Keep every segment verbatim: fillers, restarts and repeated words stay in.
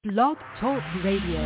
Blog Talk Radio.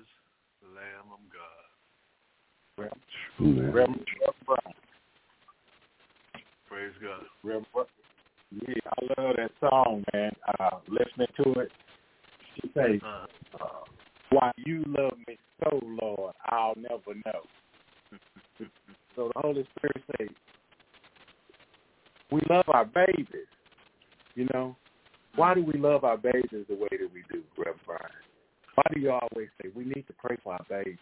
precious Lamb of God. Reverend, Reverend Brown. Praise God. Reverend, yeah, I love that song, man. Uh, listening to it, she says, uh, uh, "Why you love me so, Lord, I'll never know." So the Holy Spirit says, we love our babies, you know. Why do we love our babies the way that we do, Reverend Brian? Why do you always say we need to pray for our babies?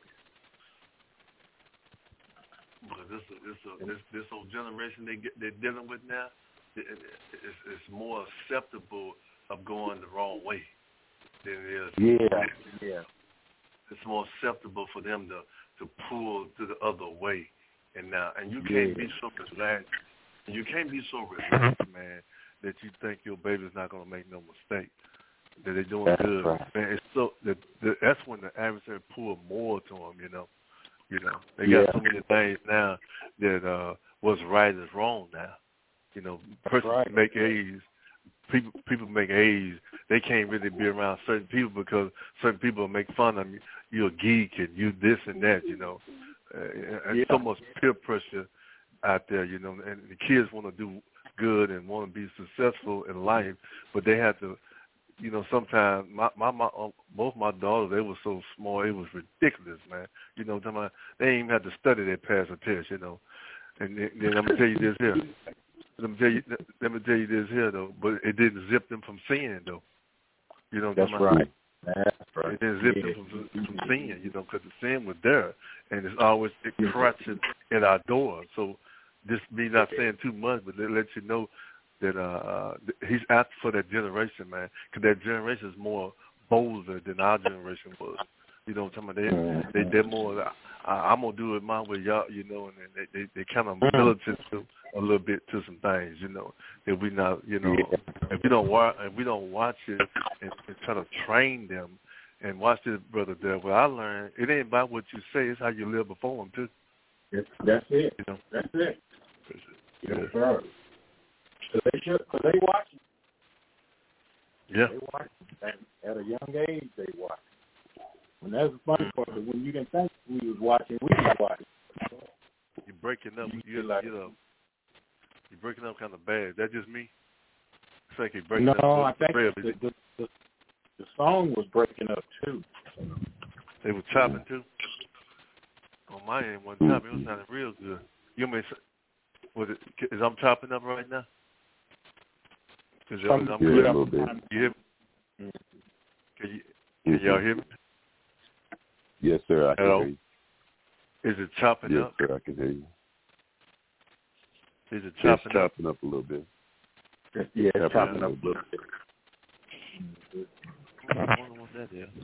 Because this this this this old generation they get they're dealing with now, it, it, it's, it's more acceptable of going the wrong way than it is. Yeah, yeah. It's more acceptable for them to, to pull to the other way, and now and you can't yeah. be so relaxed, you can't be so relaxed, man, that you think your baby's not gonna make no mistake. That they're doing That's good, right. man. It's so that, that that's when the adversary pull more to them, you know. You know, they yeah. got so many things now that uh, what's right is wrong now. You know, persons right. make A's, people people make A's. They can't really be around certain people because certain people make fun of you. You're a geek and you this and that. You know, uh, and yeah. so much peer pressure out there. You know, and the kids want to do good and want to be successful in life, but they have to. You know, sometimes my, my my both my daughters, they were so small, it was ridiculous, man. You know, talking about, they didn't even have to study their pass a test, you know. And then, then I'm gonna tell you this here. Let me tell you, let me tell you this here though. But it didn't zip them from seeing though. You know, that's right. That's right. It didn't zip yeah. them from, from seeing, you know, because the sin was there, and it's always it crouching at our door. So, just me not saying too much, but it lets you know that uh, he's out for that generation, man, because that generation is more bolder than our generation was. You know what I'm talking about? They, they, they're more, I, I'm going to do it my way, y'all, you know, and they, they, they kind of militant to a little bit to some things, you know, that we not, you know, if we don't watch, if we don't watch it and, and try to train them and watch this, Brother Dale, what I learned, it ain't about what you say, it's how you live before them, too. Yes, that's it. You know? That's it. Yeah. Yes, sir. So they should, because they watch it. Yeah. They watch it. At, at a young age, they watch it. And that's the funny part. When you didn't think we was watching, we was watching. You're breaking up. You You're, like, you know, you're breaking up kind of bad. Is that just me? It's like you're breaking no, up. I think the, the, the, the, the song was breaking up, too. They were chopping, too? On my end, one time, it was sounding real good. You mean, was it, is I'm chopping up right now? Is, it, is I'm yeah, clear? a little bit. You hear me? Can, you, can y'all hear me? Yes, sir, I can Hello? hear you. Is it chopping yes, up? Yes, sir, I can hear you. Is it chopping it's up? chopping up a little bit. Yeah, it's chopping yeah. up a little bit. I wonder what that is.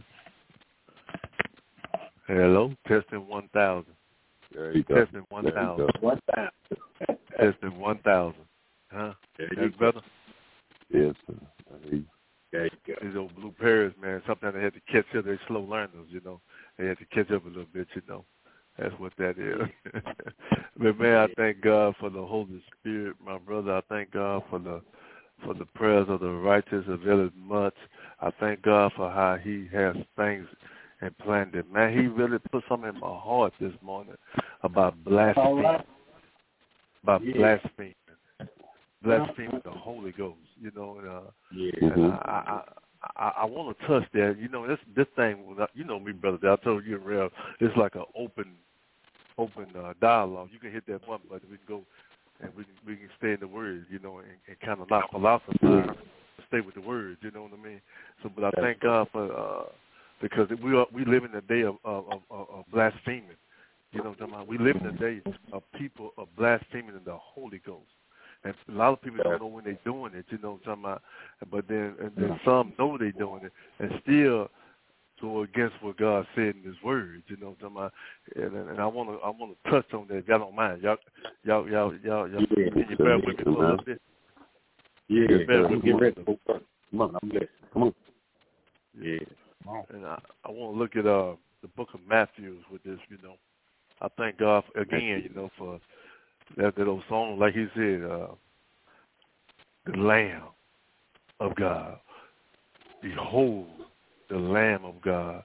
Hello? Testing one thousand. There you Testing go. one thousand. one thousand. Testing one thousand. Huh? There That's better? Yes, sir. I hear you. There you go. These old blue parrots, man, sometimes they had to catch up. They're slow learners, you know. They had to catch up a little bit, you know. That's what that is. But, man, I thank God for the Holy Spirit, my brother. I thank God for the for the prayers of the righteous availeth much. I thank God for how he has things and planned it. Man, he really put something in my heart this morning about blasphemy, right. about yeah. blaspheming, blaspheming the Holy Ghost, you know. And, uh, yeah. and mm-hmm. I, I, I, I want to touch that. You know, this this thing, you know me, brother, I told you in real, it's like an open, open uh, dialogue. You can hit that one button, we can go, and we can, we can stay in the Word, you know, and, and kind of not philosophize, mm-hmm. stay with the Word, you know what I mean? So, but I That's thank God for, uh, because we are, we live in a day of, of, of, of blaspheming. You know what I'm talking about? We live in a day of people of blaspheming in the Holy Ghost. And a lot of people don't know when they're doing it, you know what I'm talking about? But then, and then some know they're doing it and still go against what God said in His Word, you know what I'm talking about? And, and I want to I want to touch on that if y'all don't mind. Y'all, y'all, y'all, y'all, y'all yeah, can you bear with me for a little bit? Yeah, yeah bear with get me. ready. Come on, I'm listening. Come on. Yeah. And I, I want to look at uh, the book of Matthew with this, you know. I thank God, for, again, you know, for that, that old song, like he said, uh, the Lamb of God. Behold, the Lamb of God.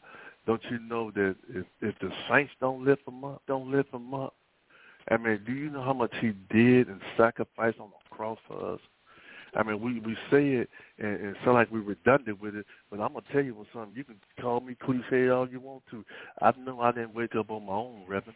Don't you know that if, if the saints don't lift him up, don't lift him up? I mean, do you know how much he did and sacrificed on the cross for us? I mean, we, we say it and, and sound like we're redundant with it, but I'm going to tell you something. You can call me cliche all you want to. I know I didn't wake up on my own, Reverend.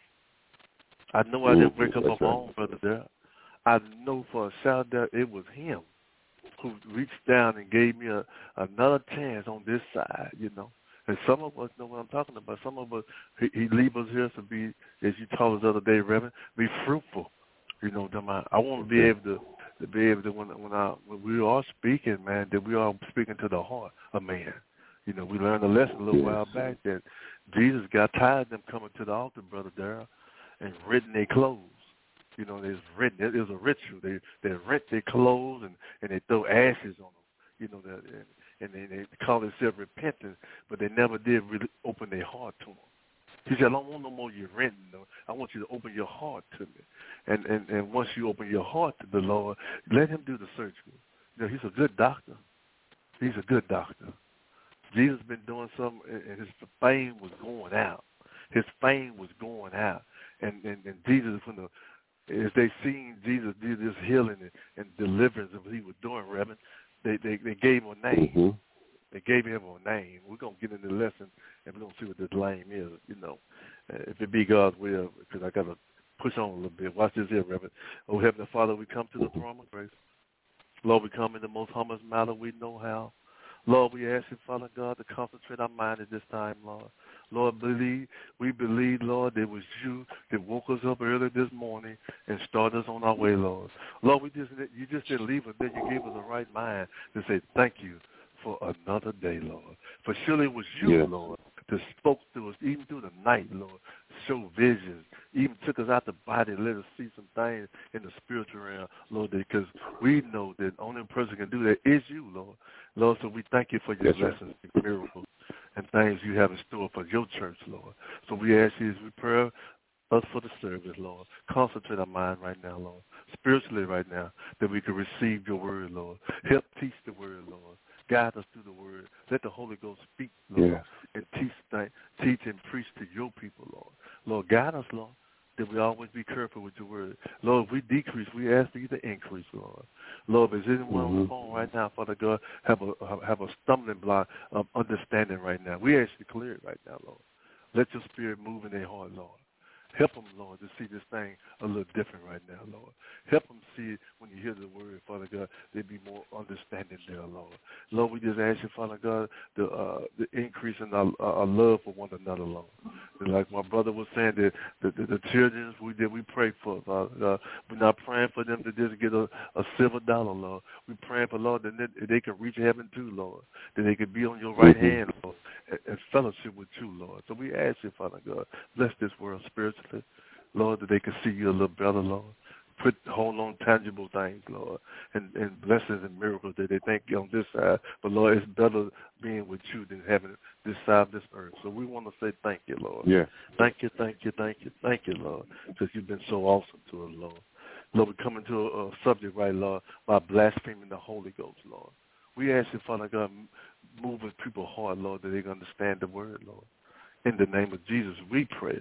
I know I didn't wake up on my own, Brother Dale. I know for a shout that it was him who reached down and gave me a, another chance on this side, you know. And some of us know what I'm talking about. Some of us, he, he leave us here to be, as you told us the other day, Reverend, be fruitful. You know, I want to be able to, to be able to, when, when, I, when we are speaking, man, that we are speaking to the heart of man. You know, we learned a lesson a little while back that Jesus got tired of them coming to the altar, Brother Darrell, and renting their clothes. You know, there's written, it was a ritual. They they rent their clothes and, and they throw ashes on them. You know, that, and, and they, they call themselves repentant, but they never did really open their heart to him. He said, I don't want no more you renting, though. I want you to open your heart to me. And, and, and once you open your heart to the Lord, let him do the surgery. You know, he's a good doctor. He's a good doctor. Jesus been doing something, and his fame was going out. His fame was going out. And, and, and Jesus, from the as they seen Jesus do this healing and, and deliverance of what he was doing, Reverend, they, they, they gave him a name. Mm-hmm. They gave him a name. We're going to get into the lesson, and we're going to see what this name is, you know, uh, if it be God's will, because I got to push on a little bit. Watch this here, Reverend. Oh, Heavenly Father, we come to the throne of grace. Lord, we come in the most humblest manner we know how. Lord, we ask you, Father God, to concentrate our mind at this time, Lord. Lord, believe we believe, Lord, that it was you that woke us up early this morning and started us on our way, Lord. Lord, we just you just didn't leave us there. You gave us the right mind to say thank you for another day, Lord. For surely it was you, yes. Lord, that spoke to us even through the night, Lord. Show visions, even took us out the body and let us see some things in the spiritual realm, Lord, because we know that the only person who can do that is you, Lord. Lord, so we thank you for your yes, blessings and miracles and things you have in store for your church, Lord. So we ask you as we pray us for the service, Lord. Concentrate our mind right now, Lord. Spiritually right now, that we can receive your word, Lord. Help teach the word, Lord. Guide us through the word. Let the Holy Ghost speak, Lord, yeah. and teach, teach and preach to your people, Lord. Lord, guide us, Lord, that we always be careful with your word. Lord, if we decrease, we ask you to increase, Lord. Lord, if there's anyone mm-hmm. on the phone right now, Father God, have a have a stumbling block of understanding right now. We ask you to clear it right now, Lord. Let your spirit move in their heart, Lord. Help them, Lord, to see this thing a little different right now, Lord. Help them see it when you hear the word, Father God, there be more understanding there, Lord. Lord, we just ask you, Father God, the uh, the increase in our, our love for one another, Lord. And like my brother was saying, the, the, the, the children we did, we pray for, Father God. We're not praying for them to just get a, a silver dollar, Lord. We're praying for, Lord, that they, they can reach heaven too, Lord, that they can be on your right hand, Lord, and, and fellowship with you, Lord. So we ask you, Father God, bless this world spiritually, Lord, that they can see you a little better, Lord. Put hold on tangible things, Lord, and, and blessings and miracles that they think on this side. But, Lord, it's better being with you than having this side of this earth. So we want to say thank you, Lord. Yeah. Thank you, thank you, thank you, thank you, Lord, because you've been so awesome to us, Lord. Lord, we come into a, a subject, right, Lord, by blaspheming the Holy Ghost, Lord. We ask you, Father God, move with people's heart, Lord, that they can understand the word, Lord. In the name of Jesus, we pray.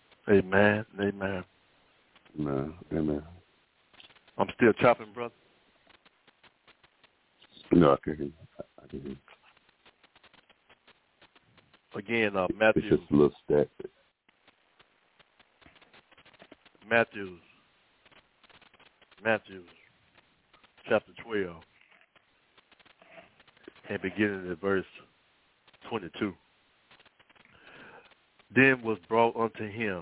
Amen. Amen. Amen. Amen. I'm still chopping, brother. No, I can hear you. I can hear you. Again, uh, Matthew. It's just a little static. Matthew. Matthew, chapter twelve, and beginning at verse twenty-two. Then was brought unto him.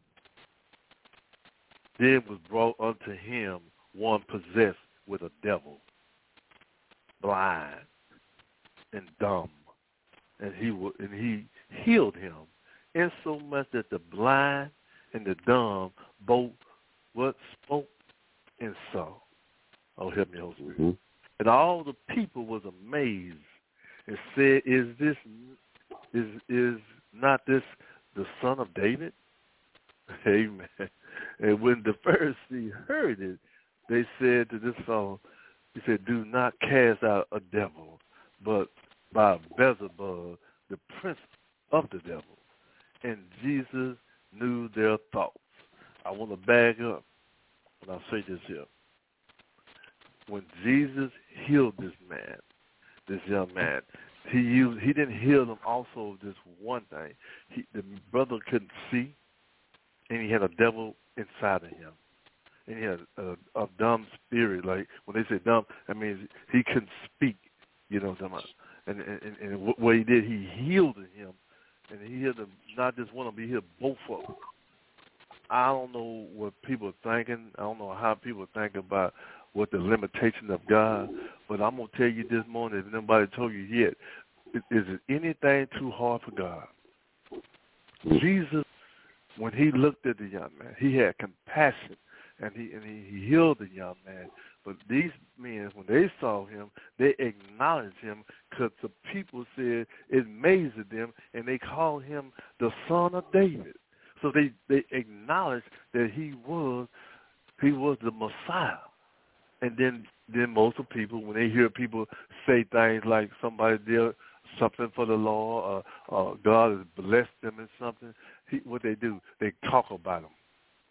Then was brought unto him one possessed with a devil, blind and dumb, and he w- and he healed him, insomuch that the blind and the dumb both what spoke and saw. Oh, help me, Holy Spirit. Mm-hmm. And all the people was amazed and said, "Is this is is not this the son of David?" Amen. And when the Pharisee heard it, they said to this fellow, he said, "Do not cast out a devil, but by Beelzebub, the prince of the devil. And Jesus knew their thoughts. I want to back up when I say this here. When Jesus healed this man, this young man, he used, he didn't heal him also just one thing. He, the brother couldn't see, and he had a devil inside of him. And he had a, a dumb spirit. Like when they say dumb, that means he couldn't speak. You know what I'm talking about? And, and, and what he did, he healed him. And he healed them, not just one of them, he healed both of them. I don't know what people are thinking. I don't know how people think about what the limitation of God. But I'm going to tell you this morning, if nobody told you yet, is, is it anything too hard for God? Jesus, when he looked at the young man, he had compassion, and he and he, he healed the young man. But these men, when they saw him, they acknowledged him because the people said it amazed them, and they called him the Son of David. So they, they acknowledged that he was he was the Messiah. And then then most of people, when they hear people say things like somebody did something for the Lord, or, or God has blessed them in something, he, what they do, they talk about him.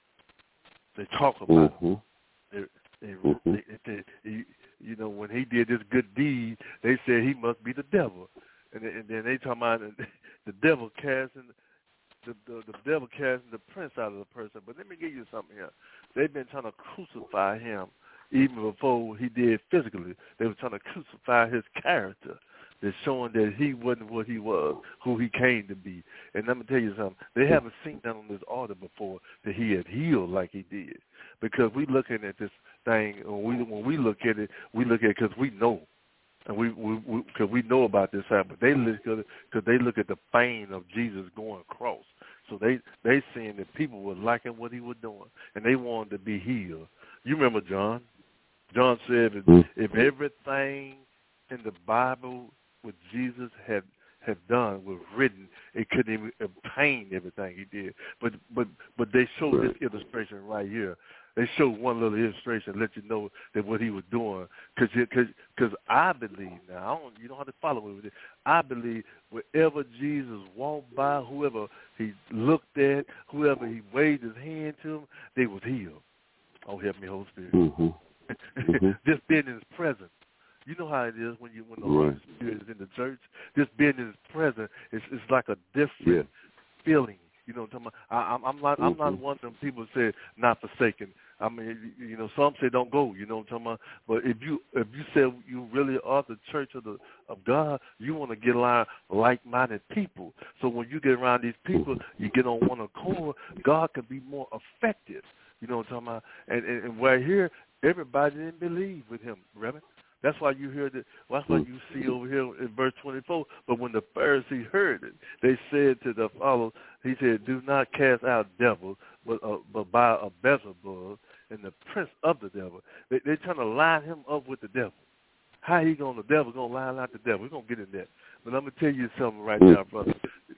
They talk about mm-hmm. him. They, they, mm-hmm. they, they, they, you know, when he did this good deed, they said he must be the devil. And, and then they talk about the devil casting the, the, the devil casting the prince out of the person. But let me give you something here. They've been trying to crucify him even before he did physically. They were trying to crucify his character. They're showing that he wasn't what he was, who he came to be. And let me tell you something. They haven't seen that on this altar before, that he had healed like he did. Because we looking at this thing, when we, when we look at it, we look at it because we know. And we, we, we, cause we know about this side, but they look at it because they look at the fame of Jesus going across. So they they seeing that people were liking what he was doing, and they wanted to be healed. You remember John? John said if, mm-hmm. if everything in the Bible what Jesus had had done was written, it couldn't even obtain everything he did. But but but they showed right. this illustration right here. They showed one little illustration, let you know that what he was doing. Because because I believe now, I don't, you don't have to follow me with it. I believe wherever Jesus walked by, whoever he looked at, whoever he waved his hand to, them, they was healed. Oh, help me, Holy Spirit. Mm-hmm. Mm-hmm. Just being in his presence. You know how it is when you when the right. Holy Spirit is in the church. Just being in his presence, it's, it's like a different yeah. feeling. You know what I'm talking about? I, I'm, I'm not I'm mm-hmm. not one of them people say not forsaken. I mean, you know, some say don't go. You know what I'm talking about? But if you if you say you really are the church of the of God, you want to get around like-minded people. So when you get around these people, you get on one accord. God can be more effective. You know what I'm talking about? And and, and right here, everybody didn't believe with him, Reverend. That's why you hear that. Well, that's why you see over here in verse twenty-four. But when the Pharisees heard it, they said to the followers, he said, "Do not cast out devils, but uh, but by a Beelzebub, and the prince of the devil." They, they're trying to line him up with the devil. How he gonna? The devil gonna line out the devil? We're gonna get in that. But I'm gonna tell you something right now, brother.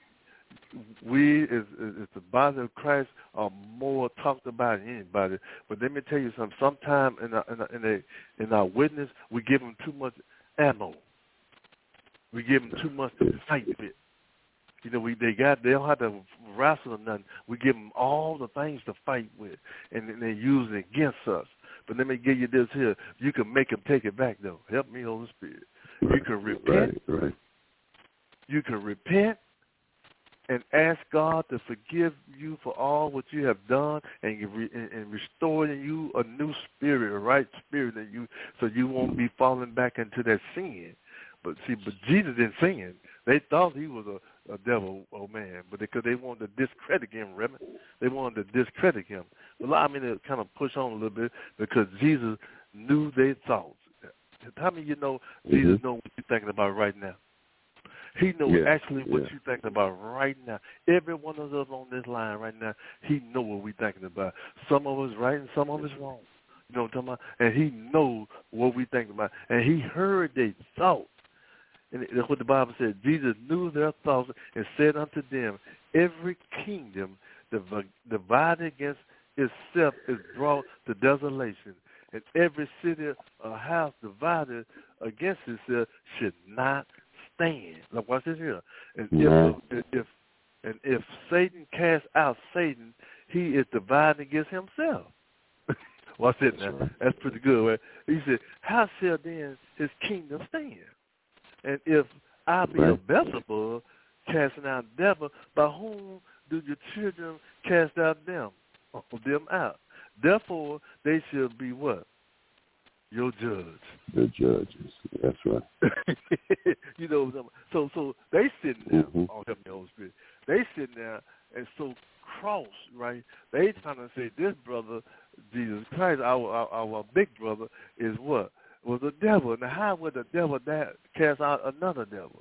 We, as, as the body of Christ, are more talked about than anybody. But let me tell you something. Sometimes in our, in our, in, a, in our witness, we give them too much ammo. We give them too much to fight with. You know, we they got they don't have to wrestle or nothing. We give them all the things to fight with, and then they use it against us. But let me give you this here. You can make them take it back, though. Help me, Holy Spirit. Right. You can repent. Right. Right. You can repent. And ask God to forgive you for all what you have done, and, re- and restore in you a new spirit, a right spirit in you, so you won't be falling back into that sin. But see, but Jesus didn't sin. They thought he was a, a devil, oh man, but because they, they wanted to discredit him, Reverend. They wanted to discredit him. But allow me to kind of push on a little bit because Jesus knew their thoughts. How many of you know mm-hmm. Jesus knows what you're thinking about right now? He knows yeah, actually what yeah. you're thinking about right now. Every one of us on this line right now, he knows what we're thinking about. Some of us right and some of us wrong. You know what I'm talking about? And he knows what we're thinking about. And he heard their thoughts. And that's what the Bible said. Jesus knew their thoughts and said unto them, every kingdom divided against itself is brought to desolation. And every city or house divided against itself should not stand. Like watch this here. And mm-hmm. if, if and if Satan casts out Satan, he is dividing against himself. Watch it now. Right. That's pretty good, right? He said, how shall then his kingdom stand? And if I be right. a Beelzebub, casting out devil, by whom do your children cast out them? Them out. Therefore, they shall be what? Your judge. The judges. That's right. You know, so so they sitting there. Mm-hmm. Oh, help me, Holy Spirit. They sitting there and so cross, right? They trying to say this brother, Jesus Christ, our our, our big brother, is what? Was the devil. Now, how would the devil that cast out another devil?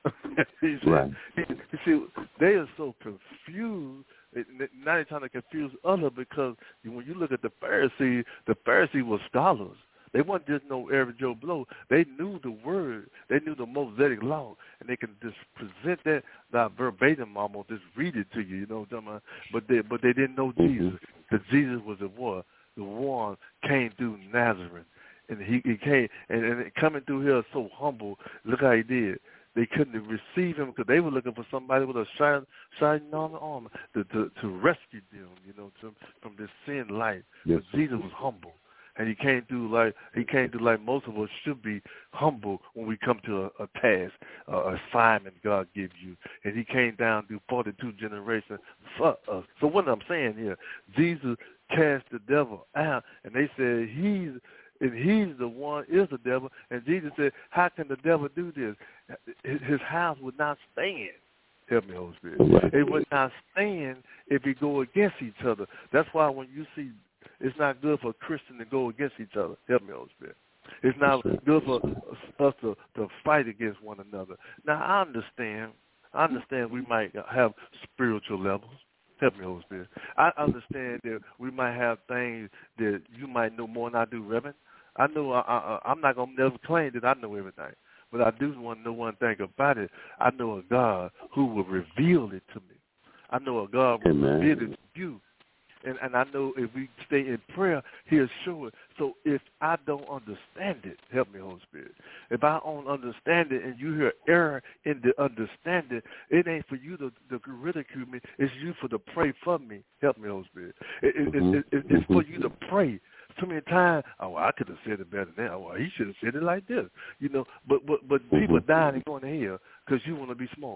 he said, right. he, you see, they are so confused. Now they're trying to confuse others because when you look at the Pharisees, the Pharisees were scholars. They weren't just no average Joe Blow. They knew the word. They knew the Mosaic law, and they can just present that, that verbatim, almost just read it to you. You know what I'm talking about? But they, but they didn't know mm-hmm. Jesus, because Jesus was the one, the one came through Nazareth, and he, he came and, and coming through here so humble. Look how he did. They couldn't receive him because they were looking for somebody with a shining, shining armor to, to to rescue them, you know, to, from this sin life. Yes. But Jesus was humble. And he came through like he came through like most of us should be humble when we come to a, a task, uh, assignment God gives you. And he came down through forty-two generations for us. So what I'm saying here, Jesus cast the devil out, and they said he's and he's the one is the devil. And Jesus said, how can the devil do this? His house would not stand. Help me, Holy Spirit. Right. It would not stand if we go against each other. That's why when you see, it's not good for a Christian to go against each other. Help me, Holy Spirit. It's not good for us to, to fight against one another. Now, I understand. I understand we might have spiritual levels. Help me, Holy Spirit. I understand that we might have things that you might know more than I do, Reverend. I know I, I, I'm not going to never claim that I know everything. But I do want to know one thing about it. I know a God who will reveal it to me. I know a God will Amen. reveal it to you. And, and I know if we stay in prayer, he'll show it. So if I don't understand it, help me, Holy Spirit. If I don't understand it and you hear error in the understanding, it ain't for you to, to ridicule me. It's you for to pray for me. Help me, Holy Spirit. It, it, mm-hmm. it, it, it's for you to pray. So many times, oh, well, I could have said it better than that. Oh, well, he should have said it like this. You know, but but, but mm-hmm. people dying and going to hell because you want to be smart.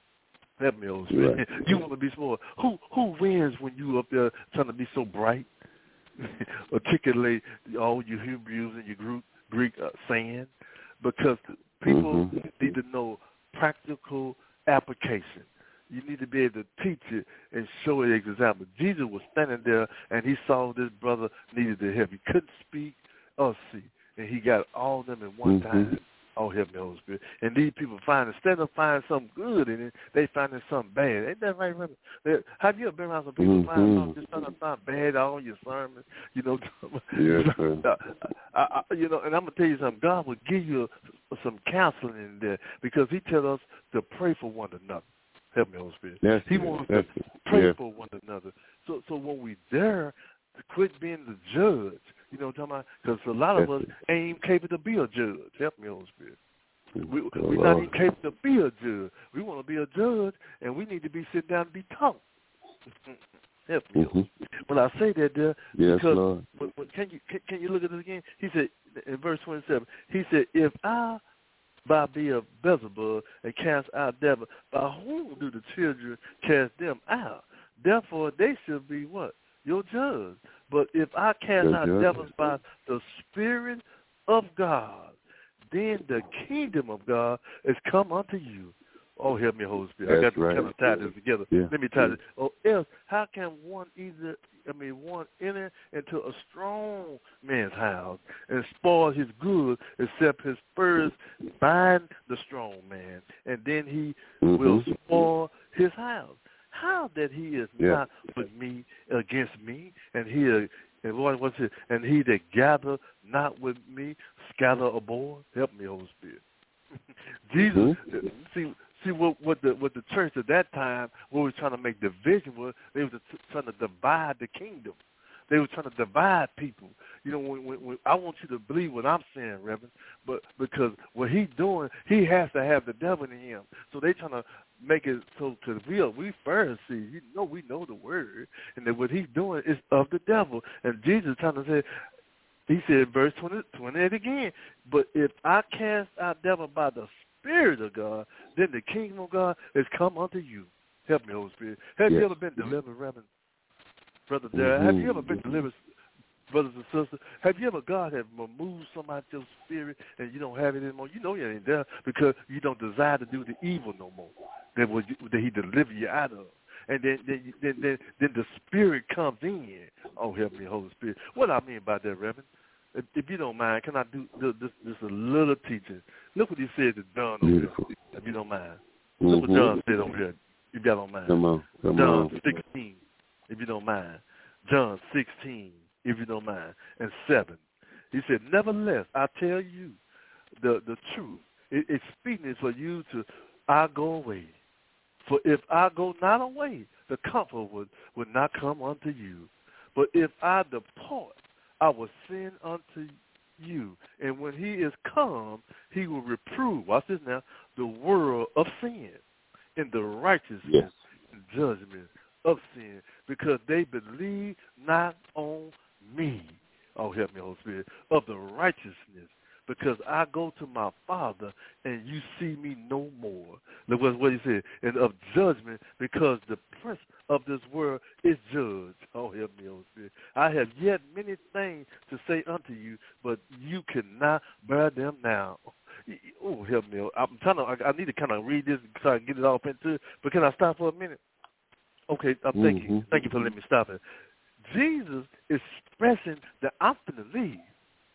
Help me, Holy Spirit. Right. You want to be smart. Who who wins when you up there trying to be so bright? Articulate all your Hebrews and your Greek, Greek uh, saying? Because people mm-hmm. need to know practical application. You need to be able to teach it and show it example. Jesus was standing there, and he saw this brother needed the help. He couldn't speak or see, and he got all of them in one mm-hmm. time. Oh, help me, Holy Spirit. And these people find, instead of finding something good in it, they find something bad. Ain't that right, Reverend? Have you ever been around some people mm-hmm. find something just trying to find bad all your sermons? You know, yes, sir. I, I, you know, and I'm going to tell you something. God will give you some counseling in there because he tells us to pray for one another. Help me, Holy Spirit. Yes, he yes, wants yes, to pray yes. for one another. So so when we dare to quit being the judge, you know what I'm talking about? Because a lot of yes, us ain't even capable to be a judge. Help me, Holy Spirit. We, oh, we're not even capable to be a judge. We want to be a judge, and we need to be sitting down and be taught. Help me. Mm-hmm. When I say that there, yes, because Lord. when, when, can you can, can you look at this again? He said in verse twenty-seven, he said, if I by be of Beelzebub and cast out devils, by whom do the children cast them out? Therefore they should be what? Your judge. But if I cast Your out judge. devils by the Spirit of God, then the kingdom of God is come unto you. Oh, help me, Holy Spirit. That's I got to right. kind of tie this together. Yeah. Let me tie yeah. this. Or else, how can one either, I mean, one enter into a strong man's house and spoil his goods, except his first bind the strong man, and then he mm-hmm. will spoil his house? How that he is yeah. not with me against me, and he and what what's it? And he that gather not with me scatter abroad. Help me, Holy Spirit. Jesus, mm-hmm. see. See what what the what the church at that time, what was trying to make division was, they was trying to divide the kingdom. they were trying to divide people. You know, when, when, when I want you to believe what I'm saying, Reverend, but because what he's doing, he has to have the devil in him. So they trying to make it so, because we are, we Pharisees, you know, we know the word, and that what he's doing is of the devil. And Jesus trying to say, he said, verse twenty, twenty-eight again, but if I cast out devil by the Spirit of God, then the kingdom of God is come unto you. Help me, Holy Spirit. Have yes. you ever been delivered, Reverend? Brother Dad, mm-hmm. have you ever been delivered, brothers and sisters? Have you ever, God have removed some out your spirit and you don't have it anymore? You know you ain't there because you don't desire to do the evil no more that, was, that he delivered you out of. And then then, then then then the Spirit comes in. Oh, help me, Holy Spirit. What I mean by that, Reverend? If, if you don't mind, can I do this, this a little teaching? Look what he said to John over here, if you don't mind. Mm-hmm. Look what John said over here, if y'all don't mind. Come on, come John on. sixteen, if you don't mind. John sixteen, if you don't mind, and seven. He said, nevertheless, I tell you the, the truth. It, it's speaking for you to, I go away. For if I go not away, the Comforter would, would not come unto you. But if I depart, I will send unto you. And when he is come, he will reprove, watch this now, the world of sin and the righteousness yes. and judgment of sin, because they believe not on me. Oh, help me, Holy Spirit, of the righteousness, because I go to my Father and you see me no more. Look what he said, and of judgment, because the prince of this world is judged. Oh, help me, Holy Spirit. I have yet many things to say unto you, but you cannot bear them now. Oh, help me. I'm trying to, I need to kind of read this so I can get it all into it, but can I stop for a minute? Okay, uh, thank mm-hmm. you. Thank you for letting me stop it. Jesus is expressing that I'm going to leave.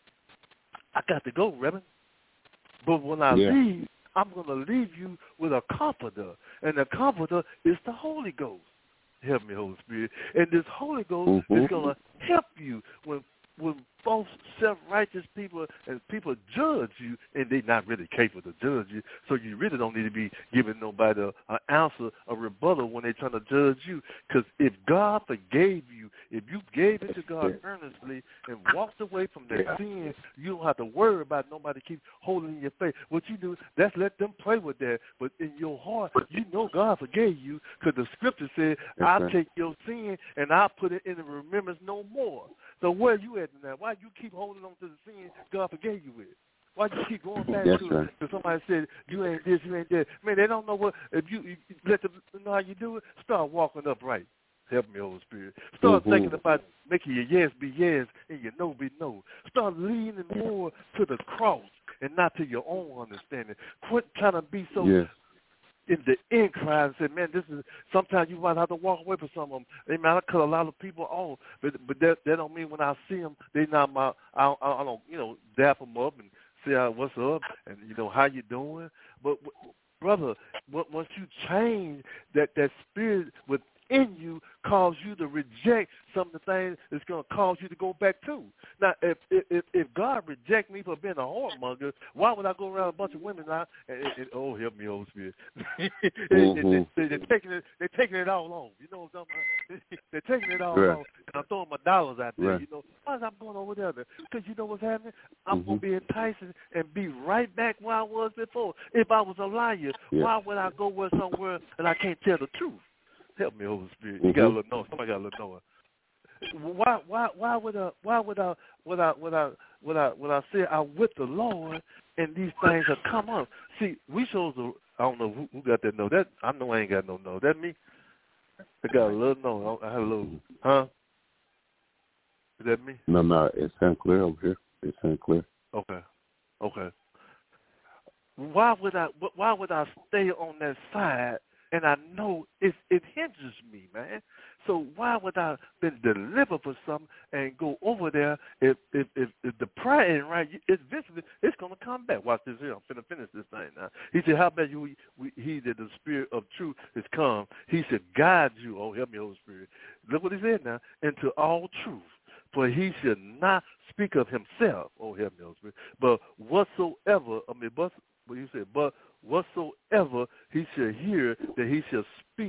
I got to go, Reverend. But when I yeah. leave, I'm going to leave you with a comforter. And the comforter is the Holy Ghost. Help me, Holy Spirit. And this Holy Ghost mm-hmm. is going to help you when when false, self-righteous people and people judge you, and they're not really capable to judge you, so you really don't need to be giving nobody an answer, a rebuttal when they're trying to judge you. Because if God forgave you, if you gave it to God earnestly and walked away from that yeah. sin, you don't have to worry about nobody keep holding your faith. What you do, that's let them play with that. But in your heart, you know God forgave you, because the scripture said, I'll right. take your sin and I'll put it in the remembrance no more. So where you at now? Why you keep holding on to the sin God forgave you with? Why you keep going back That's to right. it? Because somebody said, you ain't this, you ain't that. Man, they don't know what, if you, you let them know how you do it, start walking upright. Help me, Holy Spirit. Start mm-hmm. thinking about making your yes be yes and your no be no. Start leaning more to the cross and not to your own understanding. Quit trying to be so... Yes. in the in crowd and said, man, this is, sometimes you might have to walk away from some of them. They might have cut a lot of people off, but but that, that don't mean when I see them, they not my, I don't, I don't you know, dap them up and say what's up and, you know, how you doing. But, brother, once you change that, that spirit within you, cause you to reject some of the things that's going to cause you to go back to. Now, if if if God reject me for being a whoremonger, why would I go around a bunch of women now? And, and, and, oh, help me, Holy Spirit. mm-hmm. they, they, they're taking it. They're taking it all on. You know what I'm talking about? They're taking it all right. on, and I'm throwing my dollars out there. Right. You know, why is I'm going over there? Because you know what's happening? I'm mm-hmm. gonna be enticing and be right back where I was before. If I was a liar, yeah. why would I go where somewhere and I can't tell the truth? Help me, Holy Spirit. You mm-hmm. got a little Noah. Somebody got a little Noah. Why, why, why would I, why would I, would I, would I, would I, would I say I'm with the Lord and these things have come up? See, we shows the, I don't know who, who got that no. That I know I ain't got no no. That me? I got a little no. I had a little, huh? Is that me? No, no, it's Saint Clair over here. It's Saint Clair. Okay, okay. Why would I? Why would I stay on that side? And I know it it hinders me, man. So why would I been delivered for something and go over there if if if, if the prayer ain't right? It's eventually it's gonna come back. Watch this here. I'm finna finish this thing now. He said, "How about you? We, he that the Spirit of truth is come. He said, guide you. Oh, help me, Holy Spirit. Look what he said now. Into all truth. For he should not speak of himself. Oh, help me, Holy Spirit. But whatsoever. I mean, but what he said, but whatsoever he shall hear, that he shall speak, and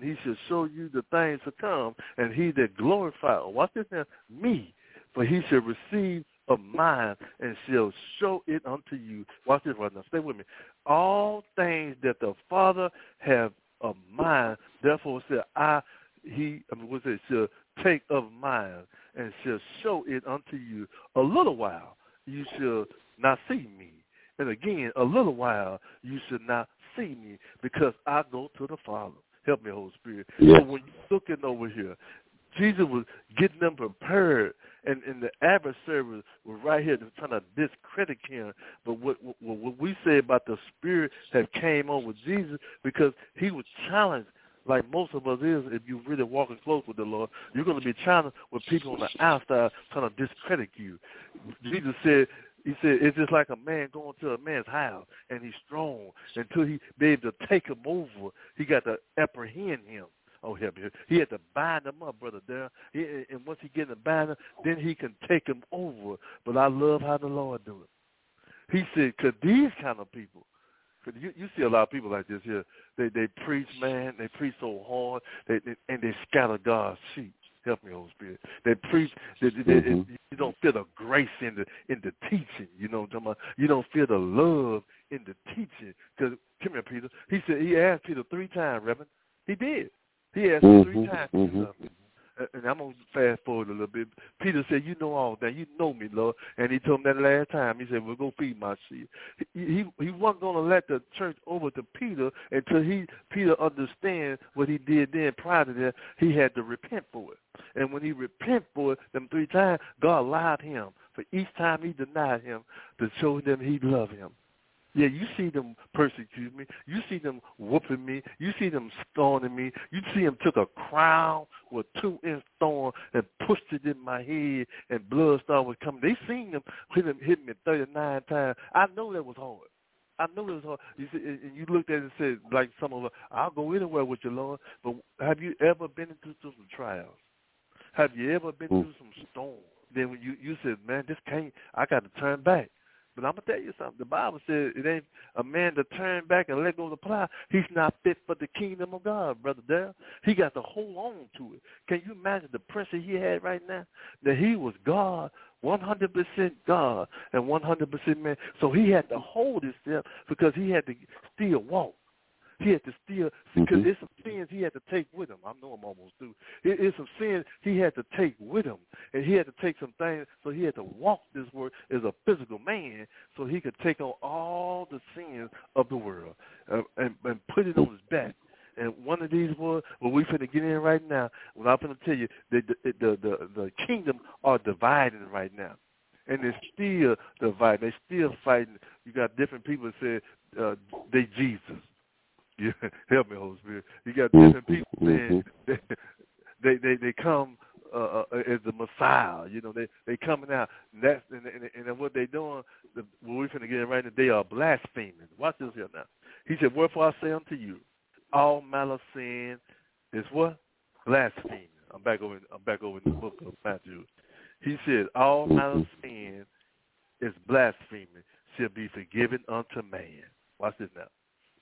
and he shall show you the things to come, and he that glorify, watch this now, me, for he shall receive of mine and shall show it unto you. Watch this right now. Stay with me. All things that the Father have of mine, therefore said I, he, I mean, what's it, shall take of mine and shall show it unto you. A little while you shall not see me. And again, a little while you should not see me, because I go to the Father. Help me, Holy Spirit. Yes. So when you're looking over here, Jesus was getting them prepared, and, and the adversary was, was right here trying to discredit him. But what, what, what we say about the Spirit that came on with Jesus, because he was challenged, like most of us is, if you're really walking close with the Lord, you're going to be challenged with people on the outside trying to discredit you. Jesus said, He said, it's just like a man going to a man's house, and he's strong. Until he be able to take him over, he got to apprehend him. Oh, help me. He had to bind him up, Brother Darrell. And once he get the binder, then he can take him over. But I love how the Lord do it. He said, because these kind of people, cause you, you see a lot of people like this here, they they preach, man, they preach so hard, they, they, and they scatter God's sheep. Help me, Holy Spirit. They preach. They, they, mm-hmm. they, you don't feel the grace in the in the teaching. You know what I'm talking about? You don't feel the love in the teaching. Because come here, Peter. He said he asked Peter three times, Reverend. He did. He asked him mm-hmm. three times. Mm-hmm. And I'm going to fast forward a little bit. Peter said, you know all that. You know me, Lord. And he told him that last time. He said, well, go feed my sheep. He, he, he wasn't going to let the church over to Peter until he Peter understand what he did then. Prior to that, he had to repent for it. And when he repent for it, them three times, God allowed him for each time he denied him to show them he loved him. Yeah, you see them persecute me. You see them whooping me. You see them stoning me. You see them took a crown with two-inch thorn and pushed it in my head, and blood started coming. They seen them hit, him, hit me thirty-nine times. I know that was hard. I know that was hard. You see, and you looked at it and said, like some of us, I'll go anywhere with you, Lord. But have you ever been into some trials? Have you ever been through some storms? Then when you, you said, man, this can't, I got to turn back. But I'm going to tell you something. The Bible says it ain't a man to turn back and let go of the plow. He's not fit for the kingdom of God, Brother Darrell. He got to hold on to it. Can you imagine the pressure he had right now? That he was God, one hundred percent God and one hundred percent man. So he had to hold himself because he had to still walk. He had to still, because mm-hmm. it's some sins he had to take with him. I know I'm almost through. It, it's some sins he had to take with him. And he had to take some things, so he had to walk this world as a physical man so he could take on all the sins of the world uh, and, and put it on his back. And one of these was, well, we finna get in right now. Well, I'm finna tell you, the, the, the, the, the kingdom are dividing right now. And they're still divided. They're still fighting. You got different people that say uh, they Jesus. Yeah, help me, Holy Spirit. You got different people saying they they they, they come uh, uh, as the Messiah. You know, they they coming out. And that's and, and, and what they doing. The, what we're finna get in right now, they are blaspheming. Watch this here now. He said, "Wherefore I say unto you, all manner of sin is what? Blasphemy." I'm back over. I'm back over in the book of Matthew. He said, "All manner of sin is blasphemy shall be forgiven unto man." Watch this now.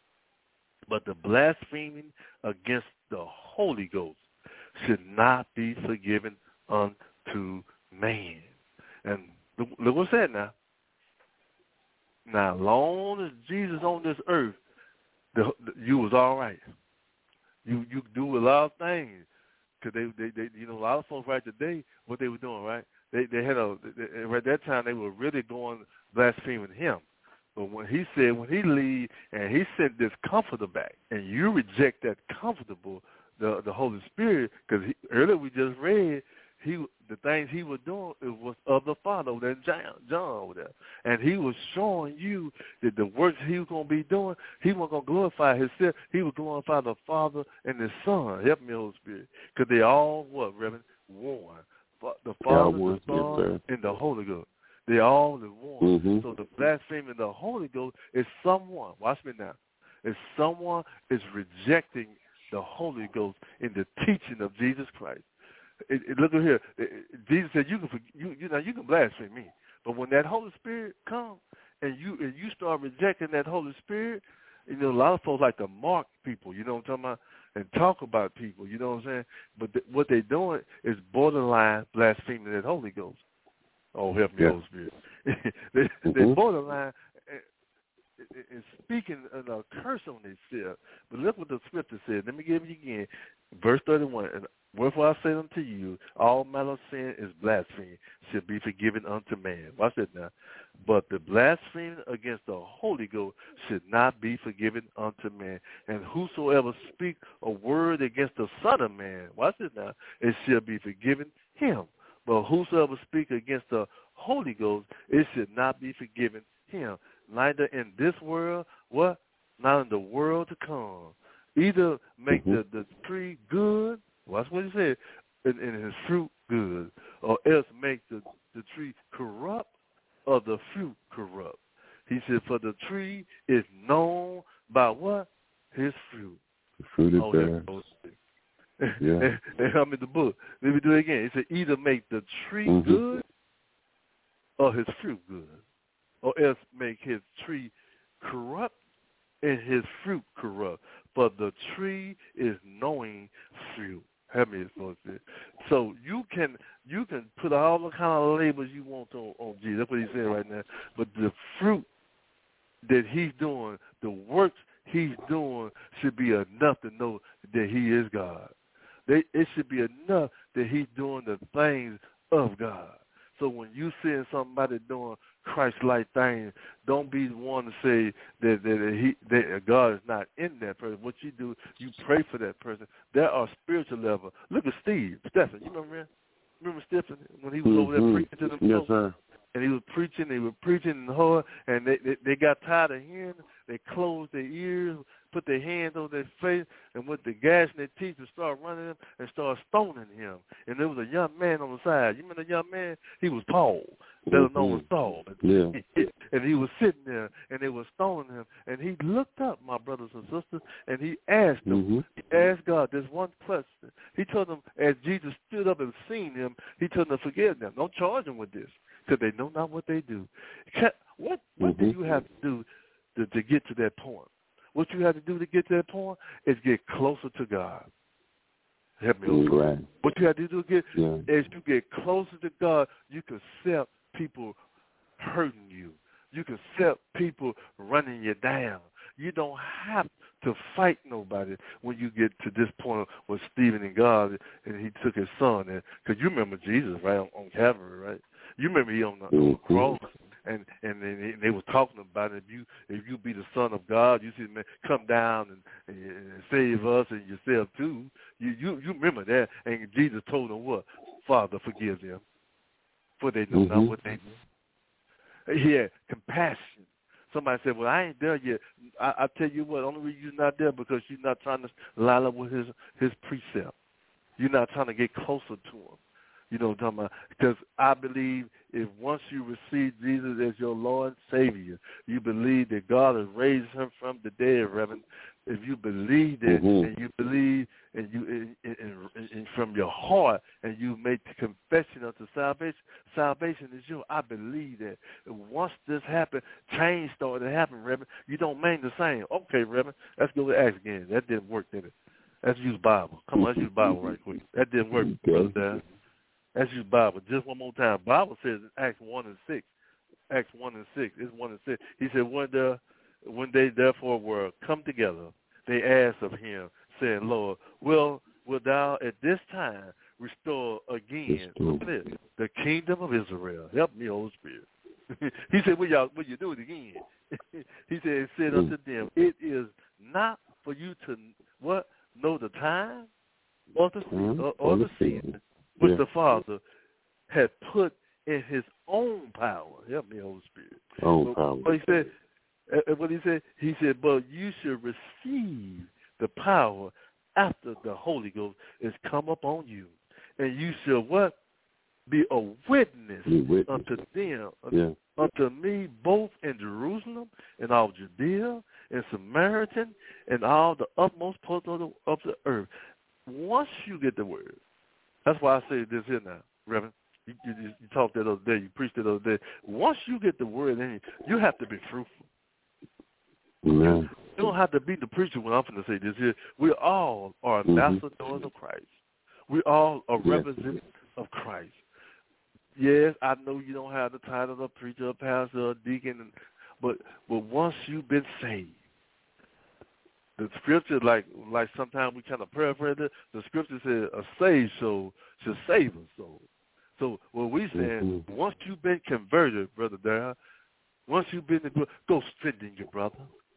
But the blaspheming against the Holy Ghost should not be forgiven unto man. And look, look what's that now. Now, long as Jesus on this earth, the, the, you was all right. You you do a lot of things. Cause they, they, they, you know, a lot of folks right today, what they were doing, right? They, they had a, they, at that time, they were really going blaspheming him. But when he said, when he leave and he sent this comforter back, and you reject that comfortable, the the Holy Spirit, because earlier we just read, he the things he was doing it was of the Father over there, John, John over there, and he was showing you that the works he was going to be doing, he wasn't going to glorify himself, he was glorify the Father and the Son. Help me, Holy Spirit, because they all what, Reverend? One, the Father, yeah, the Son, yes, and the Holy Ghost. They all the one. Mm-hmm. So the blasphemy of the Holy Ghost is someone, watch me now, is someone is rejecting the Holy Ghost in the teaching of Jesus Christ. It, it, look at here. It, it, Jesus said, "You can, you, you know, you can blaspheme me, but when that Holy Spirit comes and you and you start rejecting that Holy Spirit, You know, a lot of folks like to mark people, you know what I'm talking about, and talk about people, you know what I'm saying? But th- what they're doing is borderline blaspheming the Holy Ghost. Oh, help me, yeah. Holy Spirit. they, mm-hmm. They're borderline and speaking a curse on themselves. But look what the scripture said. Let me give you again. Verse thirty-one. And wherefore I say unto you, all manner of sin is blasphemy, should be forgiven unto man. Watch that now. But the blasphemy against the Holy Ghost should not be forgiven unto man. And whosoever speak a word against the Son of Man, watch this now, it shall be forgiven him. But whosoever speak against the Holy Ghost, it should not be forgiven him. Neither in this world, what? Not in the world to come. Either make mm-hmm. the, the tree good, well, that's what he said, and, and his fruit good, or else make the, the tree corrupt or the fruit corrupt. He said, for the tree is known by what? His fruit. The fruit is oh, there. Yeah. and, and I'm in the book. Let me do it again. He said, either make the tree mm-hmm. good or his fruit good, or else make his tree corrupt and his fruit corrupt. For the tree is knowing fruit. Help me, so you can you can put all the kind of labels you want on, on Jesus. That's what he's saying right now. But the fruit that he's doing, the works he's doing, should be enough to know that he is God. They, it should be enough that he's doing the things of God. So when you see somebody doing Christ-like things, don't be the one to say that, that, he, that God is not in that person. What you do, you pray for that person. There are spiritual level. Look at Steve, Stephen. You remember him? Remember Stephen when he was mm-hmm. over there preaching to them? Yes, folks? sir. And he was preaching, they were preaching and hard, and they, they they got tired of hearing. They closed their ears, put their hands on their face, and with the gas in their teeth, and start running him and start stoning him. And there was a young man on the side. You remember the young man? He was Paul, better mm-hmm. known as Saul. Yeah. And he was sitting there, and they were stoning him. And he looked up, my brothers and sisters, and he asked them, mm-hmm. he asked God this one question. He told them, as Jesus stood up and seen him, he told them to forgive them. Don't charge them with this, because they know not what they do. What what mm-hmm. do you have to do to, to get to that point? What you have to do to get to that point is get closer to God. Help me. Mm, right. What you have to do to get, yeah. as you get closer to God, you can accept people hurting you. You can accept people running you down. You don't have to fight nobody when you get to this point with Stephen and God, and he took his son. Because you remember Jesus, right, on, on Calvary, right? You remember he on the, on the cross, and and they, they were talking about it. If you if you be the Son of God, you see, man, come down and, and, and save us and yourself too. You you you remember that? And Jesus told them what? Father, forgive them, for they know mm-hmm. not what they do. He had compassion. Somebody said, well, I ain't there yet. I, I tell you what, only reason you're not there because you're not trying to line up with his his precept. You're not trying to get closer to him. You know what I'm talking about? Because I believe if once you receive Jesus as your Lord and Savior, you believe that God has raised him from the dead, Reverend. If you believe that mm-hmm. and you believe and you and, and, and, and from your heart and you make the confession unto salvation, salvation is yours. I believe that once this happened, change started to happen, Reverend. You don't remain the same. Okay, Reverend, let's go to Acts again. That didn't work, did it? Let's use Bible. Come on, let's use Bible right quick. That didn't work, okay. brother. Let's use Bible just one more time. Bible says in Acts one and six. Acts one and six. It's one and six. He said, when the when they therefore were come together, they asked of him, saying, Lord, will will thou at this time restore again the kingdom of Israel? Help me, Holy Spirit. He said, will y'all will you do it again? He said, it said unto them, it is not for you to what know the time or the mm-hmm. or, or the season which yeah. the Father had put in his own power. Help me, Holy Spirit. Own but, power. But he said, uh, what he said, he said, but you should receive the power after the Holy Ghost is come upon you. And you shall what? Be a witness, witness. unto them, yeah. unto me both in Jerusalem and all Judea and Samaritan and all the utmost parts of the, of the earth. Once you get the word, that's why I say this here now, Reverend. You, you, you talked that other day. You preached that other day. Once you get the word in you, you have to be fruitful. Yeah. You don't have to be the preacher when I'm going to say this here. We all are ambassadors mm-hmm. of Christ. We all are yes. representatives of Christ. Yes, I know you don't have the title of preacher, pastor, or deacon, but but once you've been saved, the scripture, like like sometimes we kind of paraphrase it, the scripture says a saved soul should save a soul. So what we saying, mm-hmm. once you've been converted, Brother Darrell, once you've been, go strengthen your brother.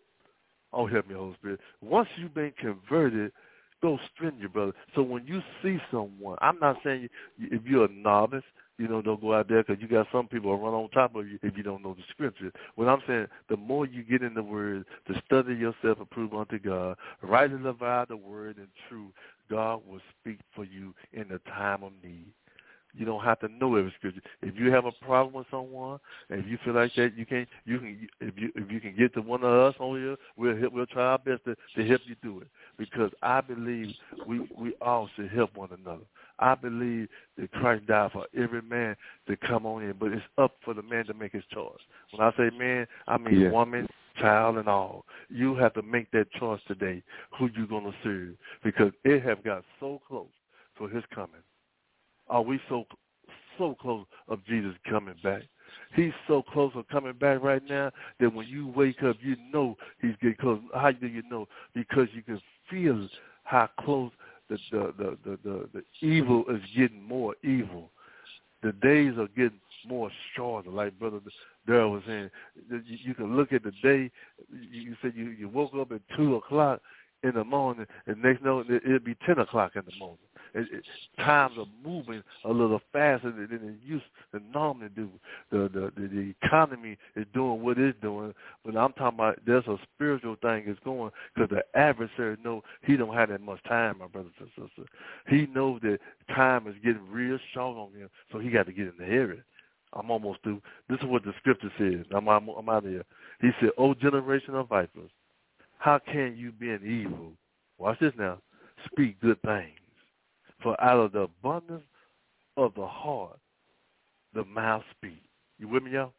Oh, help me, Holy Spirit. Once you've been converted, go strengthen your brother. So when you see someone, I'm not saying you, if you're a novice, you know, don't go out there because you got some people who run on top of you if you don't know the scripture. What I'm saying, the more you get in the word, to study yourself, approve unto God, rightly divide the word and truth, God will speak for you in the time of need. You don't have to know every scripture. If you have a problem with someone, and if you feel like that, you can, you can, if you if you can get to one of us on here, we'll help, we'll try our best to, to help you do it. Because I believe we we all should help one another. I believe that Christ died for every man to come on in, but it's up for the man to make his choice. When I say man, I mean yeah. woman, child, and all. You have to make that choice today who you're going to serve, because it have got so close for his coming. Are we so so close of Jesus coming back? He's so close of coming back right now that when you wake up, you know he's getting close. How do you know? Because you can feel how close the the, the, the, the, the evil is getting more evil. The days are getting more shorter, like Brother Darrell was saying. You, you can look at the day. You said you, you woke up at two o'clock in the morning, and next note it'll be ten o'clock in the morning. It, it, times are moving a little faster than it used to normally do. The, the the the economy is doing what it's doing, but I'm talking about there's a spiritual thing that's going, because the adversary knows he don't have that much time, my brothers and sisters. He knows that time is getting real short on him, so he got to get in the area. I'm almost through. This is what the scripture says. I'm, I'm, I'm out of here. He said, "O generation of vipers, how can you, being evil," watch this now, "speak good things? For out of the abundance of the heart, the mouth speaks." You with me, y'all?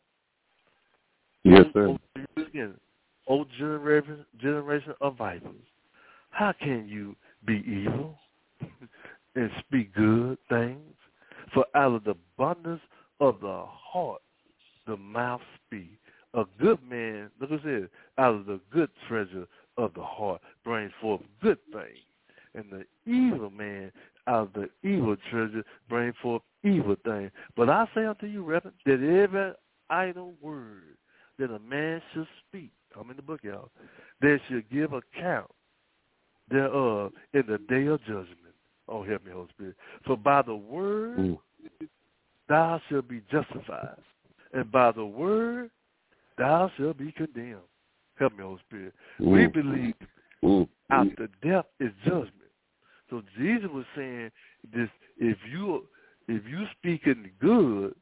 Yes, sir. Again, O generation, generation of vipers, how can you be evil and speak good things? For out of the abundance of the heart, the mouth speaks. A good man, look what it says, out of the good treasure of the heart brings forth good things. And the evil man out of the evil treasure bring forth evil things. But I say unto you, Reverend, that every idle word that a man should speak, I'm in the book, y'all, they should give account thereof in the day of judgment. Oh, help me, Holy Spirit. For by the word mm. thou shalt be justified, and by the word thou shalt be condemned. Help me, Holy Spirit. Mm. We believe mm. after death is judgment. So Jesus was saying this: if you if you speaking good,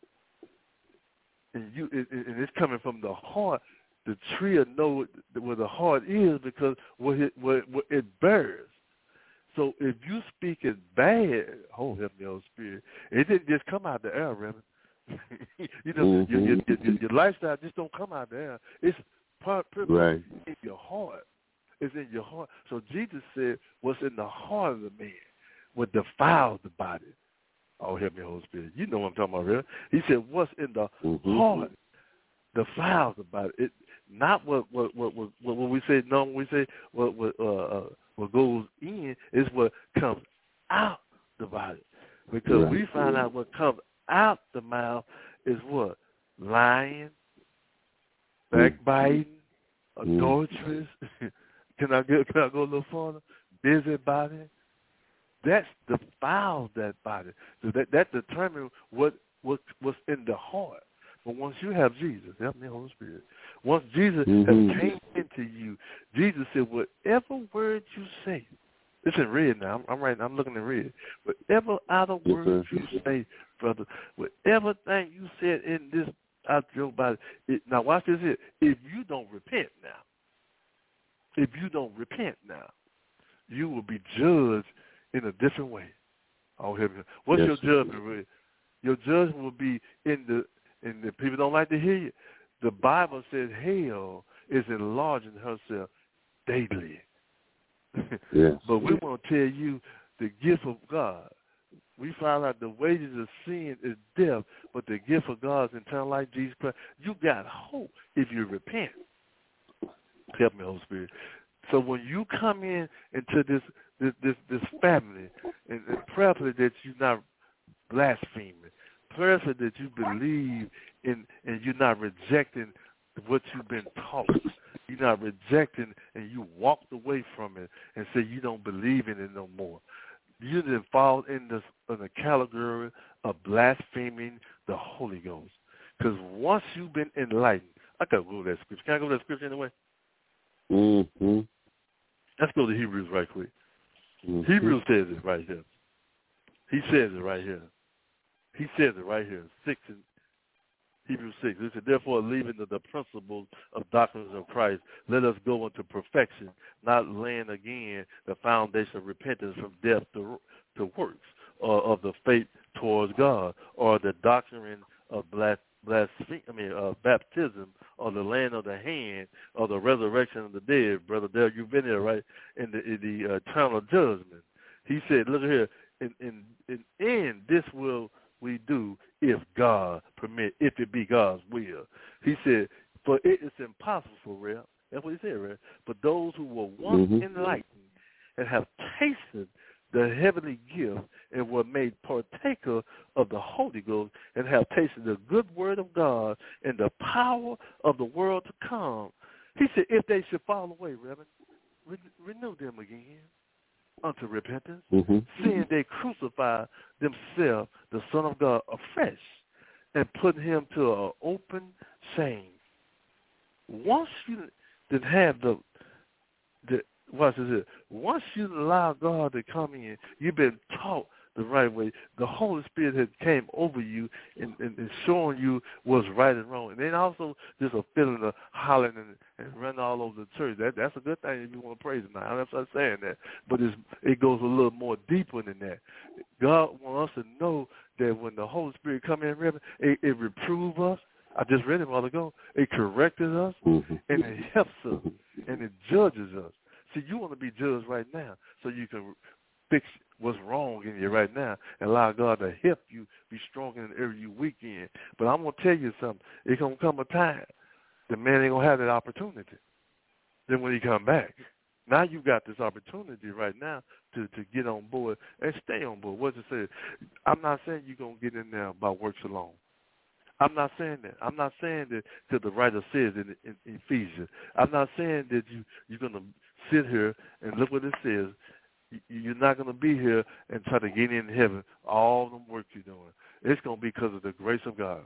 and you and it's coming from the heart, the tree will know where the heart is, because what it what, what it bears. So if you speaking bad, oh help me, Holy Spirit, it didn't just come out the air, Reverend. you know, mm-hmm. your, your, your, your lifestyle just don't come out the air. It's part right. in your heart. It's in your heart. So Jesus said, what's in the heart of the man, what defiles the body. Oh, help me, Holy Spirit. You know what I'm talking about, really. He said, what's in the mm-hmm. heart defiles the body. It, not what what, what, what, what we say, no, when we say what, what, uh, uh, what goes in is what comes out the body. Because right. we find out what comes out the mouth is what? Lying, backbiting, mm. adulterous. Can I get? Can I go a little further? Busybody. That's defiles that body. So that that determines what what what's in the heart. But once you have Jesus, help me, Holy Spirit. Once Jesus mm-hmm. has came into you, Jesus said, "Whatever word you say," it's in red now. I'm, I'm right. I'm looking in red. Whatever other yes, words sir. you say, brother, whatever thing you said in this out your body. It, now watch this here. If you don't repent now. If you don't repent now, you will be judged in a different way. Oh, heaven. What's yes. your judgment, Ray? Your judgment will be in the, and the people don't like to hear you. The Bible says hell is enlarging herself daily. Yes. But we want to tell you the gift of God. We find out the wages of sin is death, but the gift of God is eternal life, Jesus Christ. You got hope if you repent. Help me, Holy Spirit. So when you come in into this this this, this family, and, and prayerfully that you're not blaspheming, prayerfully that you believe in, and you're not rejecting what you've been taught. You're not rejecting, and you walked away from it and say you don't believe in it no more. You didn't fall in, this, in the category of blaspheming the Holy Ghost. Because once you've been enlightened, I got to go to that scripture. Can I go to that scripture anyway? Mm-hmm. Let's go to Hebrews right quick. Mm-hmm. Hebrews says it right here. He says it right here. He says it right here. Six and Hebrews six. It said, therefore, leaving the, the principles of doctrines of Christ, let us go into perfection, not laying again the foundation of repentance from death to, to works, or of the faith towards God, or the doctrine of blas- blasphemy, I mean, uh, baptism, or the laying of the hand, or the resurrection of the dead. Brother Dale, you've been there, right? In the, in the uh, eternal judgment. He said, look here, in, in, in, in this will we do if God permit, if it be God's will. He said, for it is impossible, Rev. That's what he said, Rev. But those who were once mm-hmm. enlightened and have tasted the heavenly gift and were made partaker of the Holy Ghost and have tasted the good word of God and the power of the world to come. He said, if they should fall away, Reverend, re- renew them again unto repentance, mm-hmm. seeing they crucify themselves, the Son of God, afresh, and put him to an open shame. Once you did have the, the watch this here, once you allow God to come in, you've been taught the right way. The Holy Spirit has came over you and, and, and showing you what's right and wrong. And then also just a feeling of hollering and, and running all over the church. That That's a good thing if you want to praise him. Now, I'm not saying that. But it's, it goes a little more deeper than that. God wants us to know that when the Holy Spirit come in, it, it reproves us. I just read it a while ago. It corrected us, mm-hmm. and it helps us, and it judges us. See, you want to be judged right now so you can fix what's wrong in you right now and allow God to help you be strong in the area you weak in. But I'm going to tell you something. It's going to come a time the man ain't going to have that opportunity. Then when he come back, now you got this opportunity right now to, to get on board and stay on board. What's it say? I'm not saying you're going to get in there by works alone. I'm not saying that. I'm not saying that because the writer says in, in, in Ephesians. I'm not saying that you, you're going to sit here and look what it says. You're not going to be here and try to get in heaven, all the work you're doing. It's going to be because of the grace of God.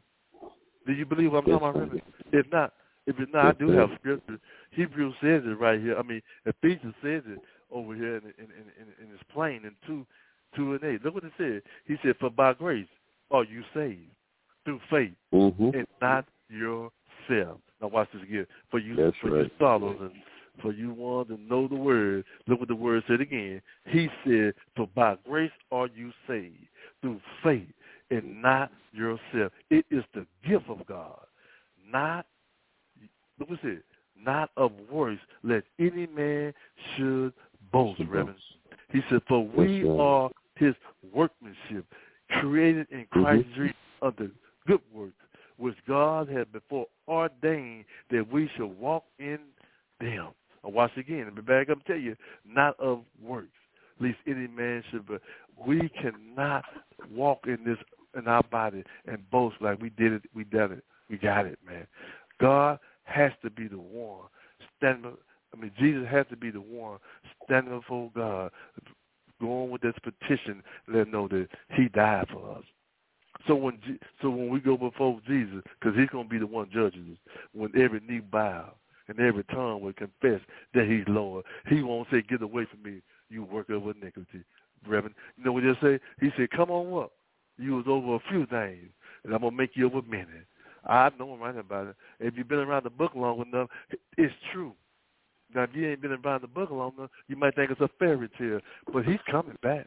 Do you believe what I'm talking about? If not, if it's not, I do have scripture. Hebrews says it right here. I mean, Ephesians says it over here, and in, in, in, in it's plain in two, two and eight. Look what it said. He said, "For by grace are you saved through faith, mm-hmm. and not yourself." Now watch this again. For you, That's for right. you scholars and for you want to know the word, look what the word said again. He said, "For by grace are you saved through faith, and not yourself." It is the gift of God, not, look what it said, not of works, lest any man should boast, Reverend. He said, "For we right. are his workmanship, created in Christ mm-hmm. Jesus unto good works, which God had before ordained that we should walk in them." I'll watch again and be back up and tell you, not of works, lest any man should. But we cannot walk in this in our body and boast like we did it. We did it. We got it, man. God has to be the one standing. I mean, Jesus has to be the one standing before God, going with this petition, let him know that he died for us. So when so when we go before Jesus, because he's going to be the one judging us, when every knee bow and every tongue will confess that he's Lord, he won't say, "Get away from me, you worker of iniquity." Reverend, you know what he'll say? He said, "Come on up. You was over a few things, and I'm going to make you over many." I know him right about it. If you've been around the book long enough, it's true. Now, if you ain't been around the book long enough, you might think it's a fairy tale, but he's coming back.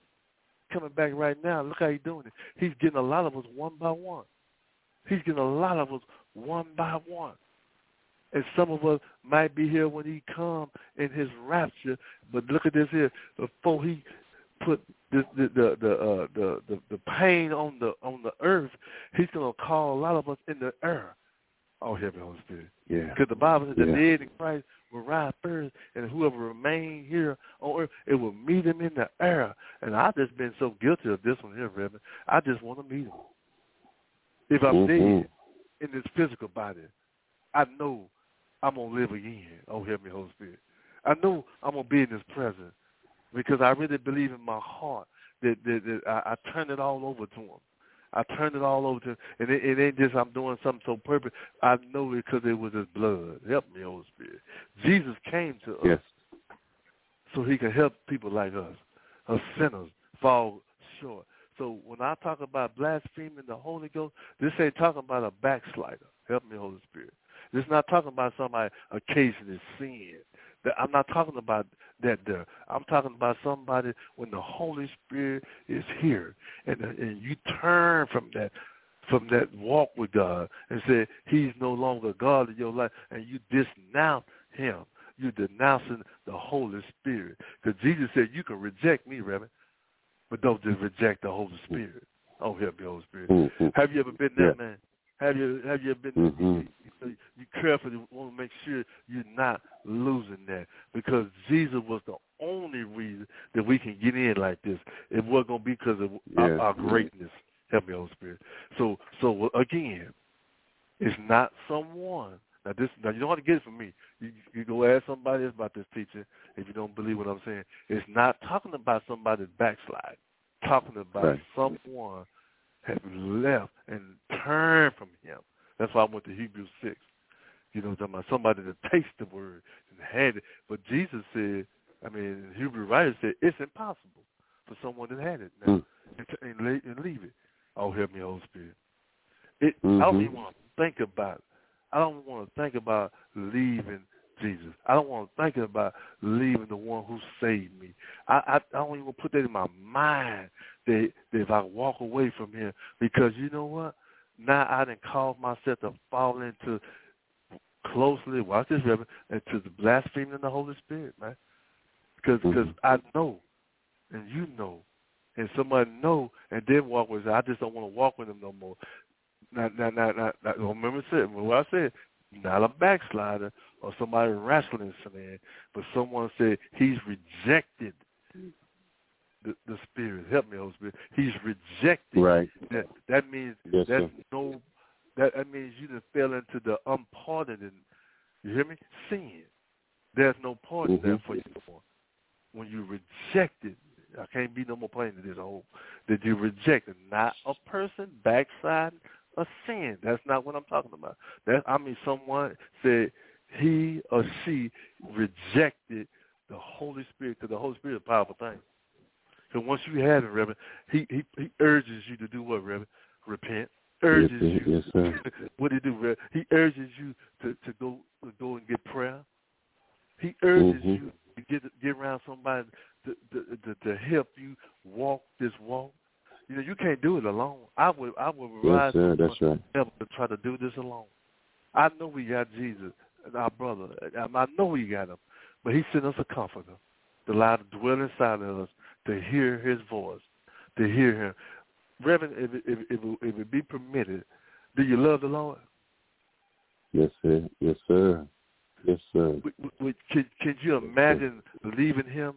Coming back right now. Look how he's doing it. He's getting a lot of us one by one. He's getting a lot of us one by one. And some of us might be here when he come in his rapture. But look at this here. Before he put the the the the, uh, the, the the pain on the on the earth, he's gonna call a lot of us in the air. Oh, heaven, Holy Spirit. Yeah. Because the Bible says yeah. the dead in Christ will rise first, and whoever remain here on earth, it will meet him in the air. And I've just been so guilty of this one here, Reverend. I just want to meet him. If I'm mm-hmm. dead in this physical body, I know I'm going to live again. Oh, help me, Holy Spirit. I know I'm going to be in his presence because I really believe in my heart that, that, that I, I turn it all over to him. I turned it all over to him. And it, it ain't just I'm doing something so perfect. I know it because it was his blood. Help me, Holy Spirit. Jesus came to us yes. so he can help people like us. Us sinners fall short. So when I talk about blaspheming the Holy Ghost, this ain't talking about a backslider. Help me, Holy Spirit. This is not talking about somebody occasionally sin. I'm not talking about that there. I'm talking about somebody when the Holy Spirit is here and, and you turn from that from that walk with God and say he's no longer God in your life and you denounce him. You're denouncing the Holy Spirit. Because Jesus said you can reject me, Reverend, but don't just reject the Holy Spirit. Oh, help me, Holy Spirit. Mm-hmm. Have you ever been there, yeah. man? Have you have you been? Mm-hmm. You, you, you carefully want to make sure you're not losing that because Jesus was the only reason that we can get in like this. It wasn't gonna be because of yeah. our, our greatness. Help me, Holy Spirit. So so again, it's not someone. Now this now you don't have to get it from me. You you go ask somebody else about this teaching if you don't believe what I'm saying. It's not talking about somebody's backslide. Talking about right. someone have left and turned from him. That's why I went to Hebrews six. You know, talking about somebody that tasted the word and had it. But Jesus said, I mean, the Hebrew writer said, it's impossible for someone that had it now mm. and, and, and leave it. Oh, help me, Holy Spirit. It, Mm-hmm. I don't even want to think about it. I don't want to think about leaving Jesus. I don't want to think about leaving the one who saved me. I, I, I don't even put that in my mind that, that if I walk away from him, because you know what? Now I done caused myself to fall into closely, watch this, Reverend, into the blaspheming of the Holy Spirit, man. Because mm-hmm. because I know, and you know, and somebody know, and then walk with us. I just don't want to walk with them no more. Not, not, not, not, not remember what I said, not a backslider or somebody wrestling sin, but someone said he's rejected the, the Spirit. Help me, Holy Spirit. He's rejected. Right. That, that means yes, that's sir. no. That, that means you done fell into the unpardoned. You hear me? Sin. There's no pardon mm-hmm. there for you no more. When you reject it, I can't be no more plain to this whole. That you reject it, not a person backsliding a sin. That's not what I'm talking about. That I mean, someone said he or she rejected the Holy Spirit, because the Holy Spirit is a powerful thing. So once you have it, Reverend, he, he he urges you to do what, Reverend? Repent. Urges yes, you. Yes, sir. What did he do, Reverend? He urges you to, to go to go and get prayer. He urges mm-hmm. you to get get around somebody to, to to to help you walk this walk. You know, you can't do it alone. I would I would rise yes, sir. That's right. never to try to do this alone. I know we got Jesus, our brother. I know we got him, but he sent us a comforter to allow to dwell inside of us, to hear his voice, to hear him. Reverend, if it, if, if, if it be permitted, do you love the Lord? Yes, sir. Yes, sir. Yes, sir. Can, can, can you imagine leaving him?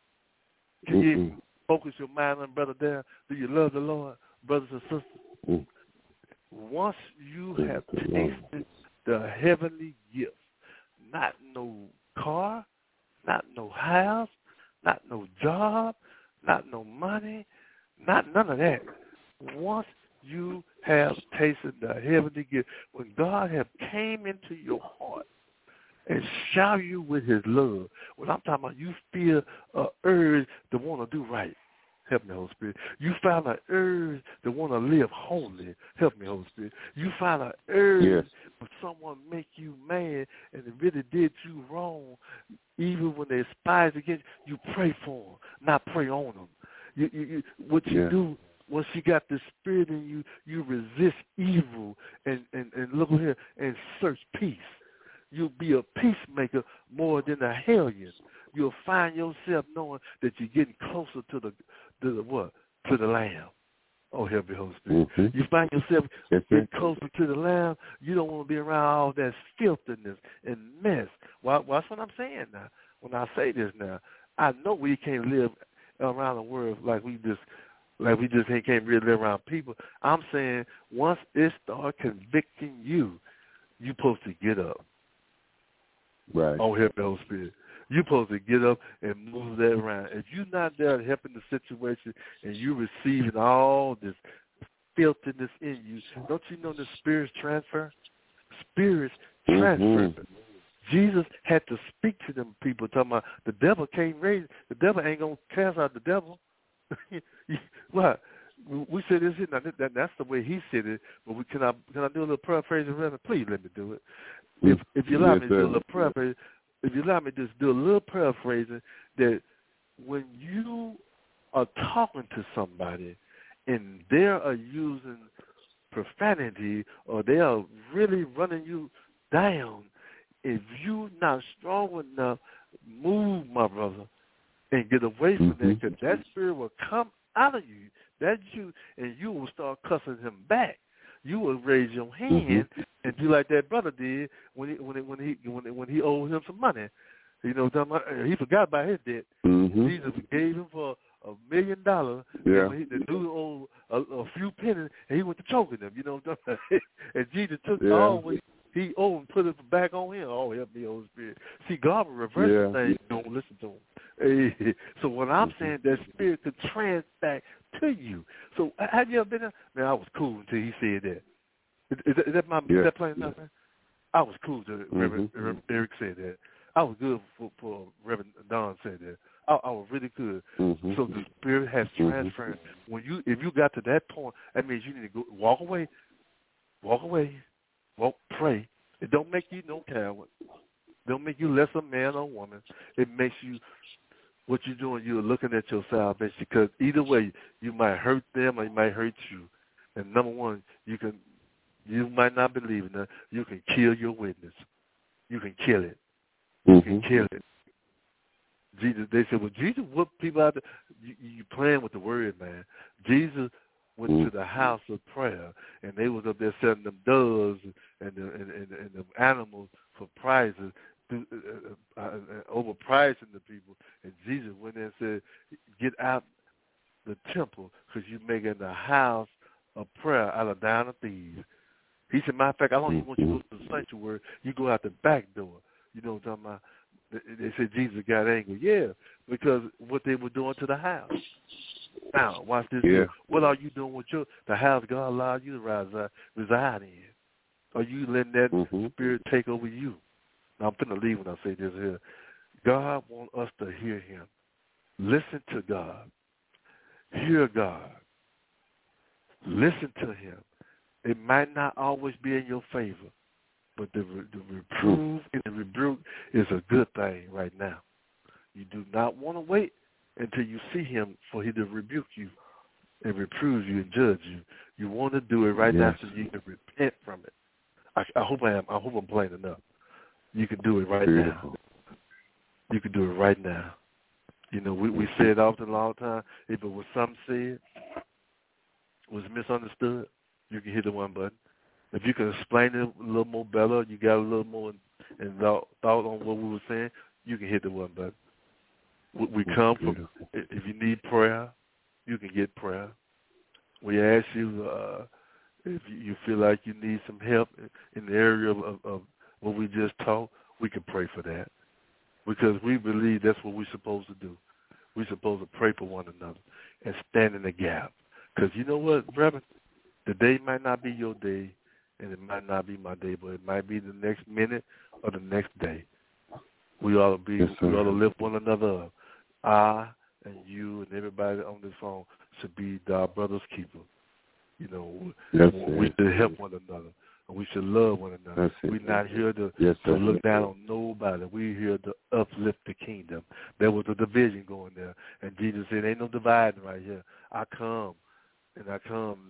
Can Mm-mm. you focus your mind on Brother there? Do you love the Lord, brothers and sisters? Mm. Once you have tasted the heavenly gift, not no car, not no house, not no job, not no money, not none of that. Once you have tasted the heavenly gift, when God have came into your heart and shower you with his love, when I'm talking about you feel an urge to want to do right, help me, Holy Spirit. You find an urge to want to live holy, help me, Holy Spirit. You find an urge yes. when someone make you mad and it really did you wrong, even when they spies against you, you pray for them, not pray on them. You, you, you, what you yeah. do, once you got the Spirit in you, you resist evil and, and, and look here and search peace. you'll be a peacemaker more than a hellion. You'll find yourself knowing that you're getting closer to the, to the what? To the Lamb. Oh, help me, Holy Spirit. Mm-hmm. You find yourself yes, getting closer to the Lamb. You don't want to be around all that filthiness and mess. Well, that's what I'm saying now. When I say this now, I know we can't live around the world like we just like we just can't really live around people. I'm saying once it starts convicting you, you're supposed to get up. Right. Oh, help me, Holy Spirit. You're supposed to get up and move that around. If you're not there helping the situation and you're receiving all this filthiness in you, don't you know the spirits transfer? Spirits transfer. Mm-hmm. Jesus had to speak to them people, talking about the devil can't raise, the devil ain't going to cast out the devil. What? We said this, now, that, that's the way he said it, but we, can, I, can I do a little paraphrase? Please let me do it. If, if you allow yes, me to do a little paraphrase, if you allow me to just do a little paraphrasing, that when you are talking to somebody and they are using profanity or they are really running you down, if you're not strong enough, move, my brother, and get away from mm-hmm. that, because that spirit will come out of you. That's you, and you will start cussing him back. You will raise your hand mm-hmm. and do like that brother did when he when he, when he when he, when he owed him some money. You know, he forgot about his debt. Mm-hmm. Jesus gave him for a million dollars. Yeah. And he, the dude owed a, a few pennies, and he went to choking them. You know, and Jesus took yeah. all what he owed and put it back on him. Oh, help me, Holy Spirit. See, God will reverse yeah. the thing. You don't listen to him. Hey, so when I'm mm-hmm. saying that spirit could trans back to you. So have you ever been there? Man, I was cool until he said that. Is, is, that, is that my yeah. is that plain enough, man? I was cool until mm-hmm. Reverend, Reverend Eric said that. I was good for, for Reverend Don said that. I, I was really good. Mm-hmm. So the spirit has transferred. Mm-hmm. When you, if you got to that point, that means you need to go walk away, walk away, walk, pray. It don't make you no coward. It don't make you less a man or woman. It makes you what you're doing. You're looking at your salvation, because either way, you might hurt them or you might hurt you. And number one, you can, you might not believe in that. You can kill your witness. You can kill it. You can kill it. Jesus, they said, well, Jesus whooped people out there. You, you playing with the word, man. Jesus went mm. to the house of prayer, and they was up there selling them doves and the, and, and, and the animals for prizes, uh, uh, uh, overpricing the people. And Jesus went there and said, get out the temple, because you're making the house of prayer out of down of thieves. He said, matter of fact, I don't even want you to go to the sanctuary. You go out the back door. You know what I'm talking about? They said Jesus got angry. Yeah, because what they were doing to the house. Now, watch this. Yeah. What are you doing with your the house God allowed you to reside, reside in? Are you letting that mm-hmm. spirit take over you? Now, I'm going to leave when I say this here. God wants us to hear him. Listen to God. Hear God. Listen to him. It might not always be in your favor, but the, the reproof and the rebuke is a good thing right now. You do not want to wait until you see him for him to rebuke you and reprove you and judge you. You want to do it right yes. now so you can repent from it. I, I hope I am. I hope I'm plain enough. You can do it right Beautiful. now. You can do it right now. You know, we, we say it often a long time. If it was something said, was misunderstood, you can hit the one button. If you can explain it a little more better, you got a little more in, in thought, thought on what we were saying, you can hit the one button. We, we come from, if you need prayer, you can get prayer. We ask you uh, if you feel like you need some help in the area of, of, of what we just taught, we can pray for that. Because we believe that's what we're supposed to do. We're supposed to pray for one another and stand in the gap. Because you know what, brethren? The day might not be your day, and it might not be my day, but it might be the next minute or the next day. We ought to be, yes, we ought to lift one another up. I and you and everybody on this phone should be our brother's keeper. You know, yes, we should help one another, and we should love one another. We're not here to, yes, to look down on nobody. We're here to uplift the kingdom. There was a division going there, and Jesus said, ain't no dividing right here. I come, and I come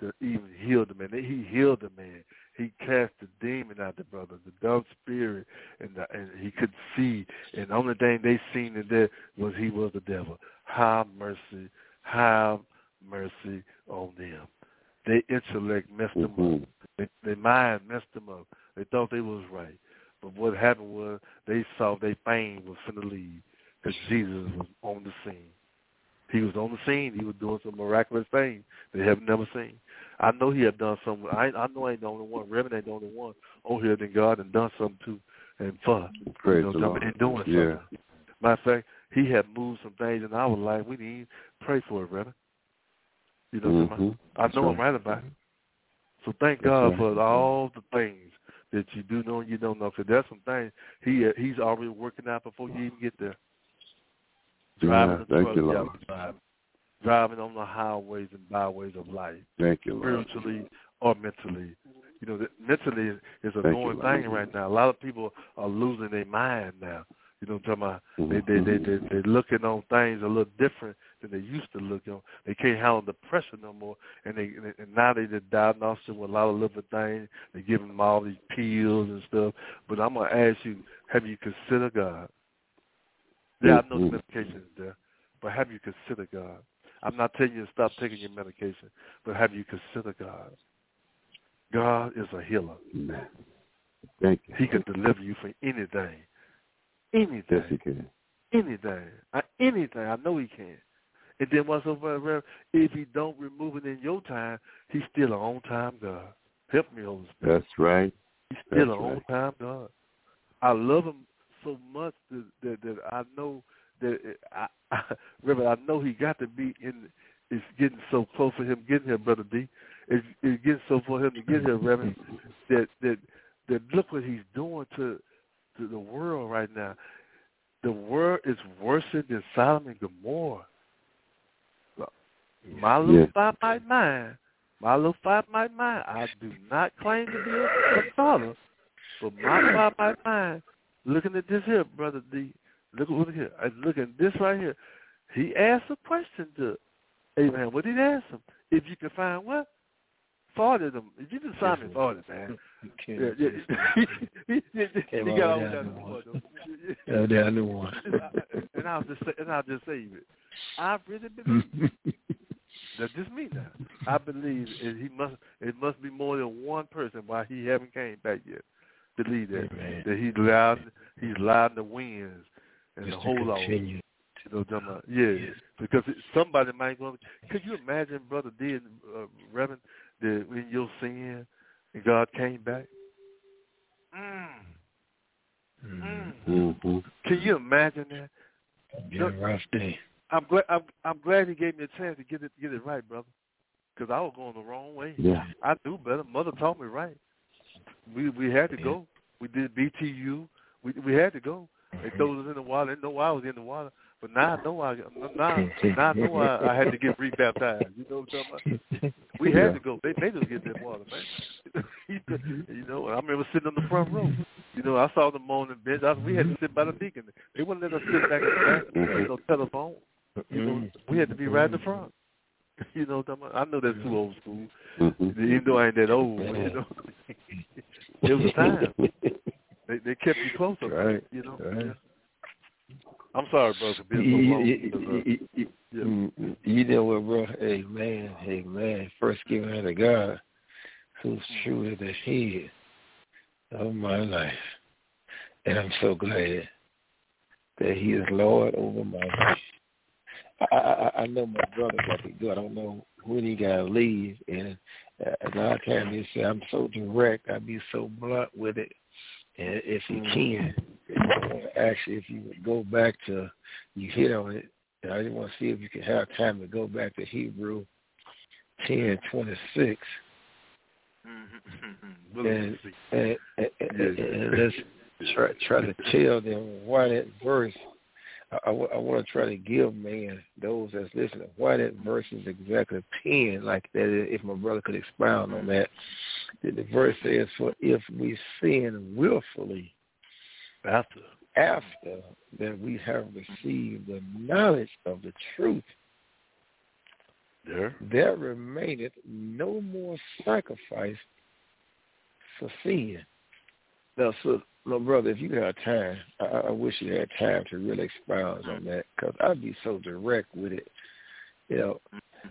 to even heal the man. He healed the man. He cast the demon out the brother, the dumb spirit, and, the, and he could see. And the only thing they seen in there was he was the devil. Have mercy, have mercy on them. Their intellect messed them mm-hmm. up. They, their mind messed them up. They thought they was right. But what happened was they saw their fame was finna leave because Jesus was on the scene. He was on the scene. He was doing some miraculous things they have never seen. I know he had done something. I, I know I ain't the only one. Reverend ain't the only one on here that God and done something too. And for Praise you know, the Lord. and doing something. Yeah. Matter of fact, he had moved some things in our life. We need to pray for it, Reverend. You know what mm-hmm. I know I'm right about it. So thank God right. for all the things that you do know and you don't know. Because there's some things he he's already working out before you even get there. Driving yeah, the thank truck, you, Lord. driving, driving on the highways and byways of life. Thank you, Lord. Spiritually or mentally. You know, mentally is a thank going you, thing right now. A lot of people are losing their mind now. You know what I'm talking about? Mm-hmm. They, they, they, they, they're looking on things a little different than they used to look on. They can't handle the pressure no more, and they and now they just diagnosed with a lot of little things. They give them all these pills and stuff. But I'm going to ask you, have you considered God? Yeah, I know the medication is there, but have you considered God? I'm not telling you to stop taking your medication, but have you considered God? God is a healer. Thank you. He can deliver you from anything. Anything. Yes, he can. Anything. I, anything. I know he can. And then what's over, if he don't remove it in your time, he's still an on-time God. Help me, Holy Spirit. That's right. He's still That's an right. on-time God. I love him so much that, that, that I know that, I, I, Reverend, I know he got to be in, it's getting so close for him getting here, Brother D. It's, it's getting so for him to get here, Reverend, that, that, that look what he's doing to, to the world right now. The world is worse than Sodom and Gomorrah. My little yeah. five-mite mind, my little five-mite mind, I do not claim to be a, a scholar, but my five-mite mind, looking at this here, Brother D, look, look here, look at this right here. He asked a question to Abraham. What did he ask him? If you can find what? forty of them. If you can find me forty, man. Yeah, yeah. You got all that. Yeah, they are the one. And I'll just say, and I'll just say it. I really believe. That's just me now. I believe it, he must. It must be more than one person why he haven't came back yet. Believe that. Amen. That he's loud. He's loud in the winds and just the whole lot. You know what I'm talking about? Yeah, yes. Because it, somebody might go. Could you imagine, Brother D and uh, Reverend, that when you're sin and God came back? Mm. Mm. Mm-hmm. Can you imagine that? Yeah, rough day. I'm glad. I'm, I'm glad he gave me a chance to get it get it right, brother. Because I was going the wrong way. Yeah, I knew better. Mother taught me right. We we had to yeah. go. We did B T U. We we had to go. They mm-hmm. threw us in the water. They didn't know why I was in the water. But now I know I now, now I know I, I had to get rebaptized. You know what I'm talking about? We had yeah. to go. They made us get in that water, man. You know, I remember sitting on the front row. You know, I saw them on the bench. I, we had to sit by the deacon. They wouldn't let us sit back in the back. There was no telephone. You know, we had to be right in the front. You know what I'm talking about? I know that's too old school. Mm-hmm. Even though I ain't that old, you know. It was time. They they kept you closer, right. You know. Right. Yeah. I'm sorry, bro, for being so long. You, you, you, yeah. you know what, bro? Hey, man, hey, man. First giving her to God, who's truly the head of my life. And I'm so glad that he is Lord over my life. I, I, I know my brother got to go. I don't know when he got to leave. And uh, a lot of times they say I'm so direct. I be so blunt with it. And if you can, actually, if you would go back to, you hit on it, and I just want to see if you can have time to go back to Hebrew ten twenty-six. Mm-hmm. And, and, and, and, and let's try, try to tell them why that verse, I, I, I want to try to give, man, those that's listening, why that verse is exactly ten, like that, if my brother could expound on that. The verse says, for if we sin willfully after after that we have received the knowledge of the truth, There, there remaineth no more sacrifice for sin. Now, so, no, brother, if you had time, I, I wish you had time to really expound on that, because I'd be so direct with it. You know,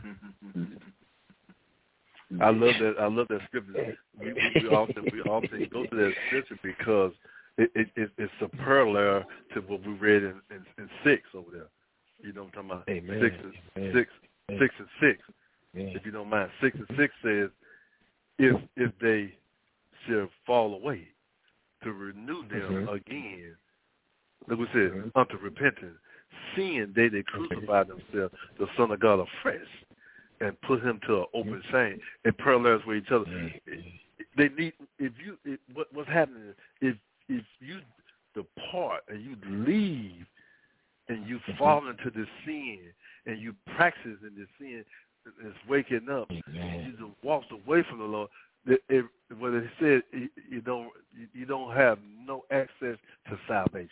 I love that. I love that scripture. We, we, we often we often go to that scripture because it, it, it it's a parallel to what we read in, in, in six over there. You know what I'm talking about? Amen. Six and Amen. six, Amen. six and six. Amen. If you don't mind, six and six says, if if they shall fall away, to renew them mm-hmm. again. Look what it says, mm-hmm. unto repentance, seeing they that crucify themselves, the Son of God afresh, and put him to an open shame, and parallels with each other. Mm-hmm. They need, if you, if, what, what's happening is, if if you depart and you leave and you mm-hmm. fall into the sin and you practice in the sin, it's waking up, mm-hmm. you just walked away from the Lord. It, it, what it said, you, you don't you, you don't have no access to salvation.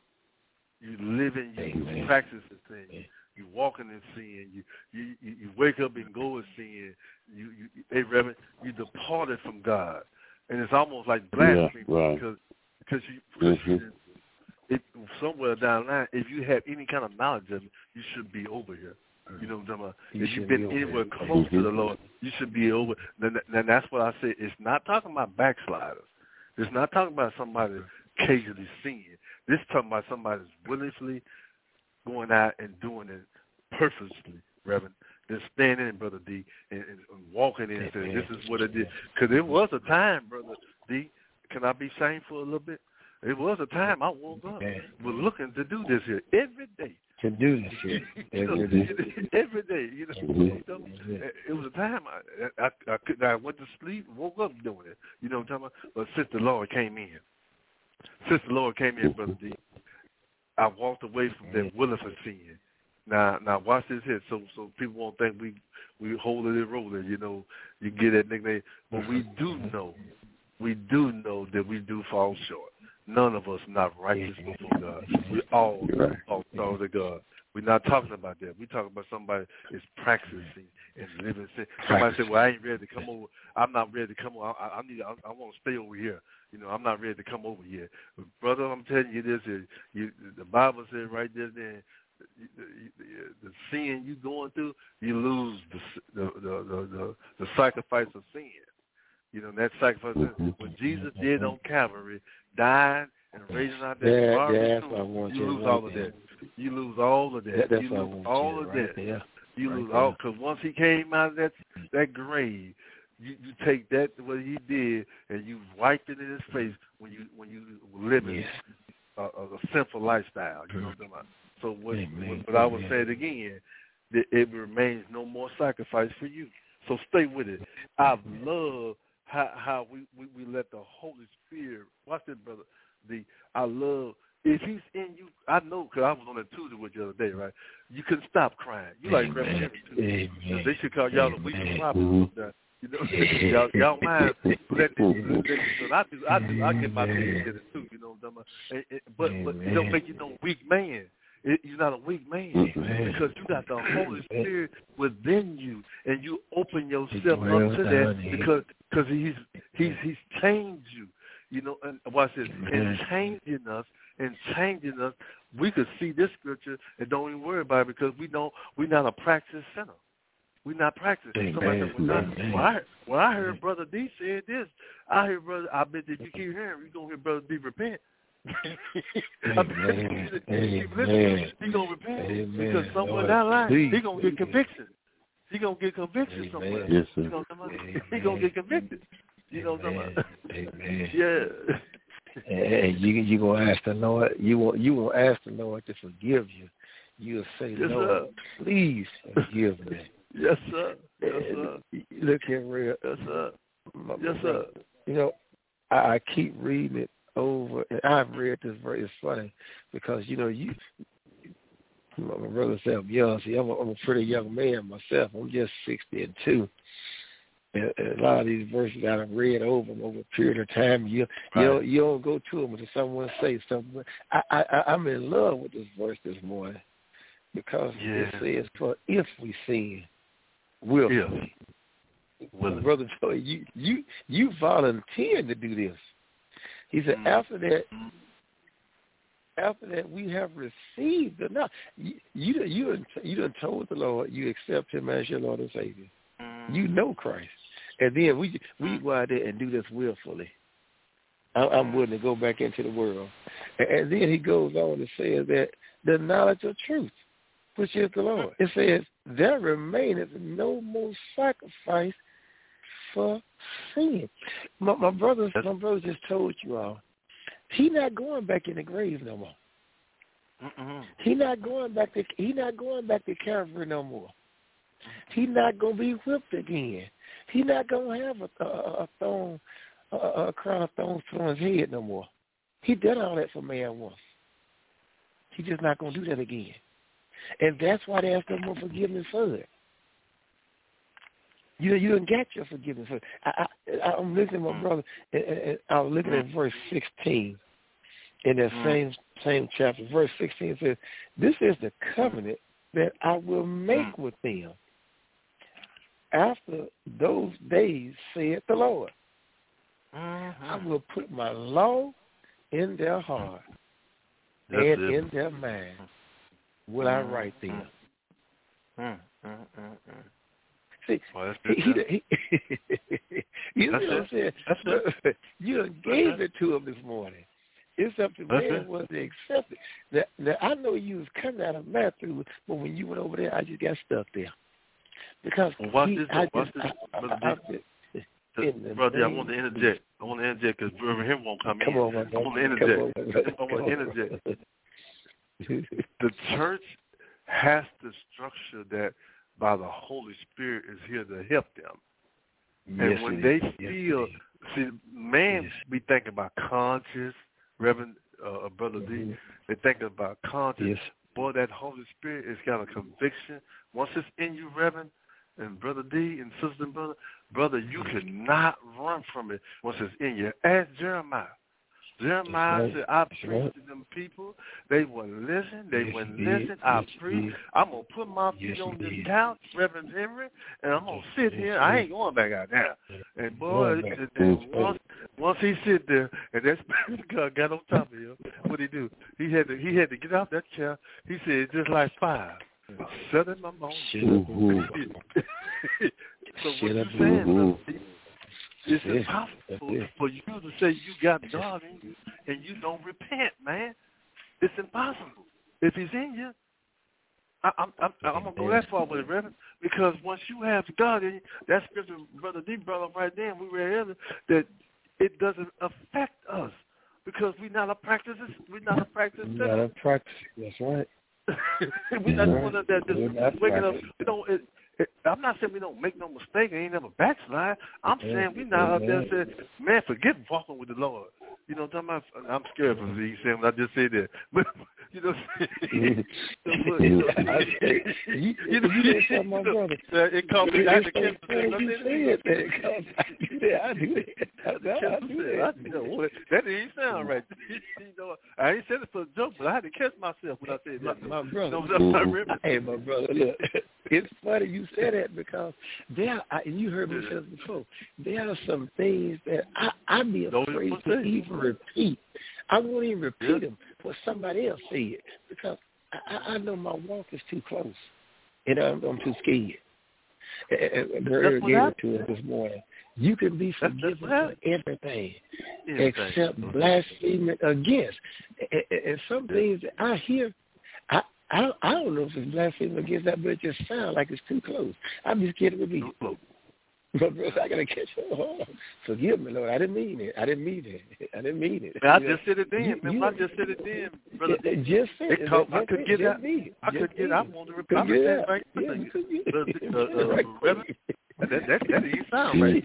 You live in, you, you practice the thing. You walking in sin. You you you wake up and go in sin. You you hey Reverend, you departed from God, and it's almost like blasphemy yeah, right. because because you, because mm-hmm. you it, somewhere down the line, if you have any kind of knowledge of it, you should be over here. You know what I'm talking about? You if you've been anywhere there. close mm-hmm. to the Lord, you should be over. Then, then that's what I say. It's not talking about backsliders. It's not talking about somebody occasionally sinning. This is talking about somebody that's willingly going out and doing it purposely, Reverend. Just standing in, Brother D, and, and walking in and saying, this is what it is. Because it was a time, Brother D, can I be shameful a little bit? It was a time I woke up, was looking to do this here every day. To do this here every day. every day, you know. Mm-hmm. You know it was a time I I, I, could, I went to sleep, woke up doing it. You know what I'm talking about? But since the Lord came in, since the Lord came in, Brother D, I walked away from that willing for sin. Now, now watch this here, so so people won't think we we holding and rolling. You know, you get that nickname, but we do know, we do know that we do fall short. None of us not righteous before God. We all fall short of God. We're not talking about that. We're talking about somebody that's practicing and living sin. Somebody said, "Well, I ain't ready to come over. I'm not ready to come over. I, I need. I, I want to stay over here. You know, I'm not ready to come over here." But brother, I'm telling you this: is you, the Bible says right there, then the, the, the sin you going through, you lose the the the the, the, the sacrifice of sin. You know, that sacrifice mm-hmm. what Jesus did on Calvary, dying and raising out that yeah, Calvary, yeah, you, you lose all of that. You lose all of that. That, you lose all of right that. there. You right lose there. all, because once he came out of that that grave, you, you take that what he did and you wiped it in his face when you when you were living yes. a, a sinful lifestyle. You know what I'm talking about? So what, Amen. what, what I was saying again, that it remains no more sacrifice for you. So stay with it. I love how how we, we, we let the Holy Spirit, watch this, brother. The I love, if he's in you, I know, because I was on that Tuesday with you the other day, right? You couldn't stop crying. You like Reverend Tuesday. They should call y'all the weeping prophet. Mm-hmm. You know, y'all, y'all mind let it, I do, I do, I get my tears in it too. You know what I'm talking about? It, it, but but it don't make you no weak man. It, you're not a weak man mm-hmm. because you got the Holy Spirit within you, and you open yourself up to that because because he's he's he's changed you. You know, and watch this, and changing us and changing us. We could see this scripture and don't even worry about it because we don't. We're not a practice sinner. We're not practicing. Somebody said, well, I, well, I, well, I heard Brother D said this. I heard Brother. I bet that you keep hearing. You're gonna hear Brother D repent. I bet you keep listening. He gonna repent Amen. Because somewhere down the line he gonna get conviction. He gonna get conviction Amen. Somewhere. Yes, sir. You know what I'm saying? He gonna get convicted. You know what I'm talking about? Amen. Yeah. And you you gonna ask the Lord. You will you will ask the Lord to forgive you. You'll say, yes, Lord, sir. Please forgive me. Yes, sir. Yes, sir. Look here, real. Yes, sir. My, yes, sir. You know, I, I keep reading it over, and I've read this very. It's funny because you know you. My brother said I'm young. See, I'm a, I'm a pretty young man myself. I'm just sixty and two. And, and a lot of these verses that I've read over them over a period of time, you right. you don't, you don't go to them until someone says something. I, I I'm in love with this verse this morning because yeah. it says, "For if we sin." willfully. Yes. My brother told you, you, you volunteered to do this. He said, mm-hmm. after that, after that, we have received the knowledge. You, you, you, you done told the Lord you accept Him as your Lord and Savior. Mm-hmm. You know Christ, and then we we go out there and do this willfully. I, I'm willing to go back into the world, and, and then He goes on to say that the knowledge of truth, which is the Lord. It says there remaineth no more sacrifice for sin. My, my brothers, my brother just told you all. He not going back in the grave no more. Mm-mm. He not going back to he not going back to Calvary no more. He not gonna be whipped again. He not gonna have a, a, a thorn, a, a crown of thorns put on his head no more. He did all that for man once. He just not gonna do that again, and that's why there's no more forgiveness for it. You you didn't get your forgiveness. I, I, I'm listening to my brother, and, and I was looking at verse sixteen in that same same chapter. Verse sixteen says, "This is the covenant that I will make with them after those days, saith the Lord. Mm-hmm. I will put my law in their heart, that's and it. in their mind will I write them." Mm-hmm. See, well, he, he, he, you know what I'm saying? You gave it to him this morning. It's up to man was to accept it. Now, now, I know you was coming out of Matthew, but when you went over there, I just got stuck there. Because well, he, this, I just, this, I, I, I, just, brother, I want to interject. I want to interject because Brother him won't come, come in. On, I want to interject. On, I want to interject. The church has the structure that by the Holy Spirit is here to help them. And yes, when they yes, feel, see, man yes. be thinking about conscience, Reverend uh, Brother mm-hmm. D, they think about conscience. Yes. Boy, that Holy Spirit is got a conviction. Once it's in you, Reverend, and Brother D, and Sister and Brother, Brother, you cannot run from it once it's in you. Ask Jeremiah. Jeremiah right. said, I preached right. to them people. They wouldn't listen. They yes, wouldn't listen. Yes, I preached. Yes. I'm going to put my feet yes, on this couch, Reverend Henry, and I'm going to sit yes, here. Yes. I ain't going back out there. And boy, and then once, once he sit there, and that Spirit God got on top of him, what he do? He had to he had to get out that chair. He said, just like fire. Shut in my mouth. Mm-hmm. So what you saying, mm-hmm. It's yeah, impossible for you to say you got God in you and you don't repent, man. It's impossible. If He's in you, I, I'm, I'm, I'm going to go that far with it, Reverend, because once you have God in you, that scripture, Brother D brought up right there, and we read earlier, that it doesn't affect us because we're not a practice. We're not a practice. We're not a practice. That's right. we're not doing that. Just waking up. We don't. It, It, I'm not saying we don't make no mistake. Ain't never backslide. I'm yeah, saying we not out there saying, man, forget walking with the Lord. You know what I'm talking about? I'm scared for you saying what I just said there. But, you know what I'm saying? You know, you, you, know, you didn't tell my brother. It called me back to Kemp. You said that. I do that. I do that. I do that. I know. That didn't sound right. You know, I ain't said it for a joke, but I had to catch myself when I said that. My, my brother. You know, I hey, my brother, look. It's funny you said that because there, I, and you heard me say this before, there are some things that I, I'd be afraid to even repeat. I won't even repeat yeah. them for somebody else say it because I, I know my walk is too close and I'm, I'm too scared. And Bird gave it to us this morning. You can be forgiven for everything yeah, except blasphemy against. And, and some things that I hear, I I don't, I don't know if it's blasphemy against that, but it just sounds like it's too close. I'm just kidding with you. But bro, I gotta catch up. Hold on. Forgive me, Lord. I didn't mean it. I didn't mean it. I didn't mean it. Man, I just said it then. You, man, you, I just said it then, brother. It, just said it. Called, I could get out. I could get out. I want to repeat it. Right? Yeah, uh, uh, right. That that that didn't sound right.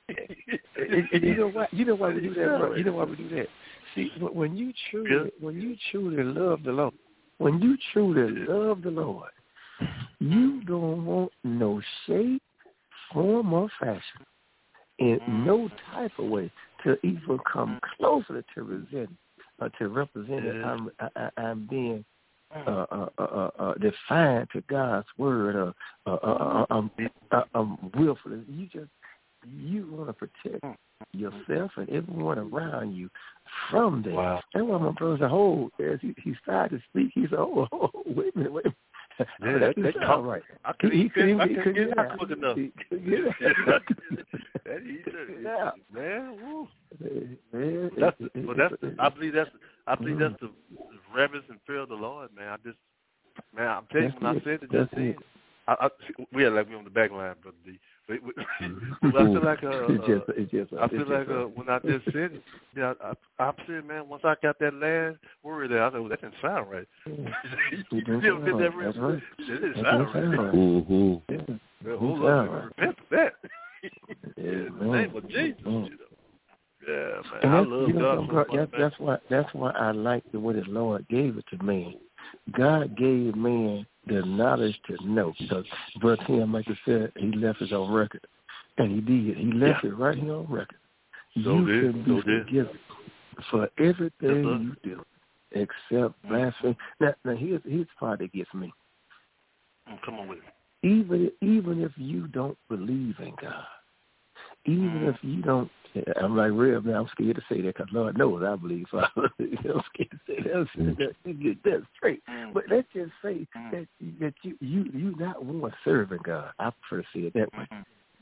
and, and you know why? You know why we do that, bro? You know why we do that? See, when you truly, when you truly love the Lord. When you truly love the Lord, you don't want no shape, form, or fashion in no type of way to even come closer to represent or to represent it. I'm, I, I'm being uh, uh, uh, uh, defiant to God's word, or uh, uh, uh, um, uh, um, willful. You just you want to protect yourself and everyone around you from that. Wow. That's why my brother said, "Oh," as he, he started to speak, he said, "Oh, oh, oh wait a minute, wait a minute." Yeah, that, that all right. I couldn't he, he couldn't, I he couldn't couldn't get get out quick enough. That he said, yeah. man, woo. Man, That's, it, it, well, that's. it, I believe that's. I believe mm. that's the reverence and fear of the Lord, man. I just, man, I'm telling you, when it. I said it, That's just it. then, I, I, we had like we on the back line, brother D. But, but I feel like uh, it's just, it's just, I feel it's like just, uh, when I just said it, yeah, I, I, I'm saying, man, once I got that last word there, I said, well, that didn't sound right. You didn't get that real. That's right. That didn't That sound sound right. right. Mm-hmm. Yeah. Man, hold on, man. Repent for that. Yeah, In the name of Jesus. Mm. You know. Yeah, man. And I that's, love you know, God so so God, much, that's, man. that's why that's why I like the way the Lord gave it to man. God gave man the knowledge to know, because Brother Tim, like I said, he left his own record, and he did. He left Yeah. it right here on record. So you did. can be So did. forgiven for everything Yes, you do, except mm-hmm. blasphemy. Now, now here's here's the part that gets me. Oh, come on with it. Even even if you don't believe in God, even Mm. if you don't, I'm like Rev now. I'm scared to say that because Lord knows I believe. So I'm scared to say that. That's, that's straight. Mm. But let's just say mm. that that you you you not one serving God. I prefer to say it that way.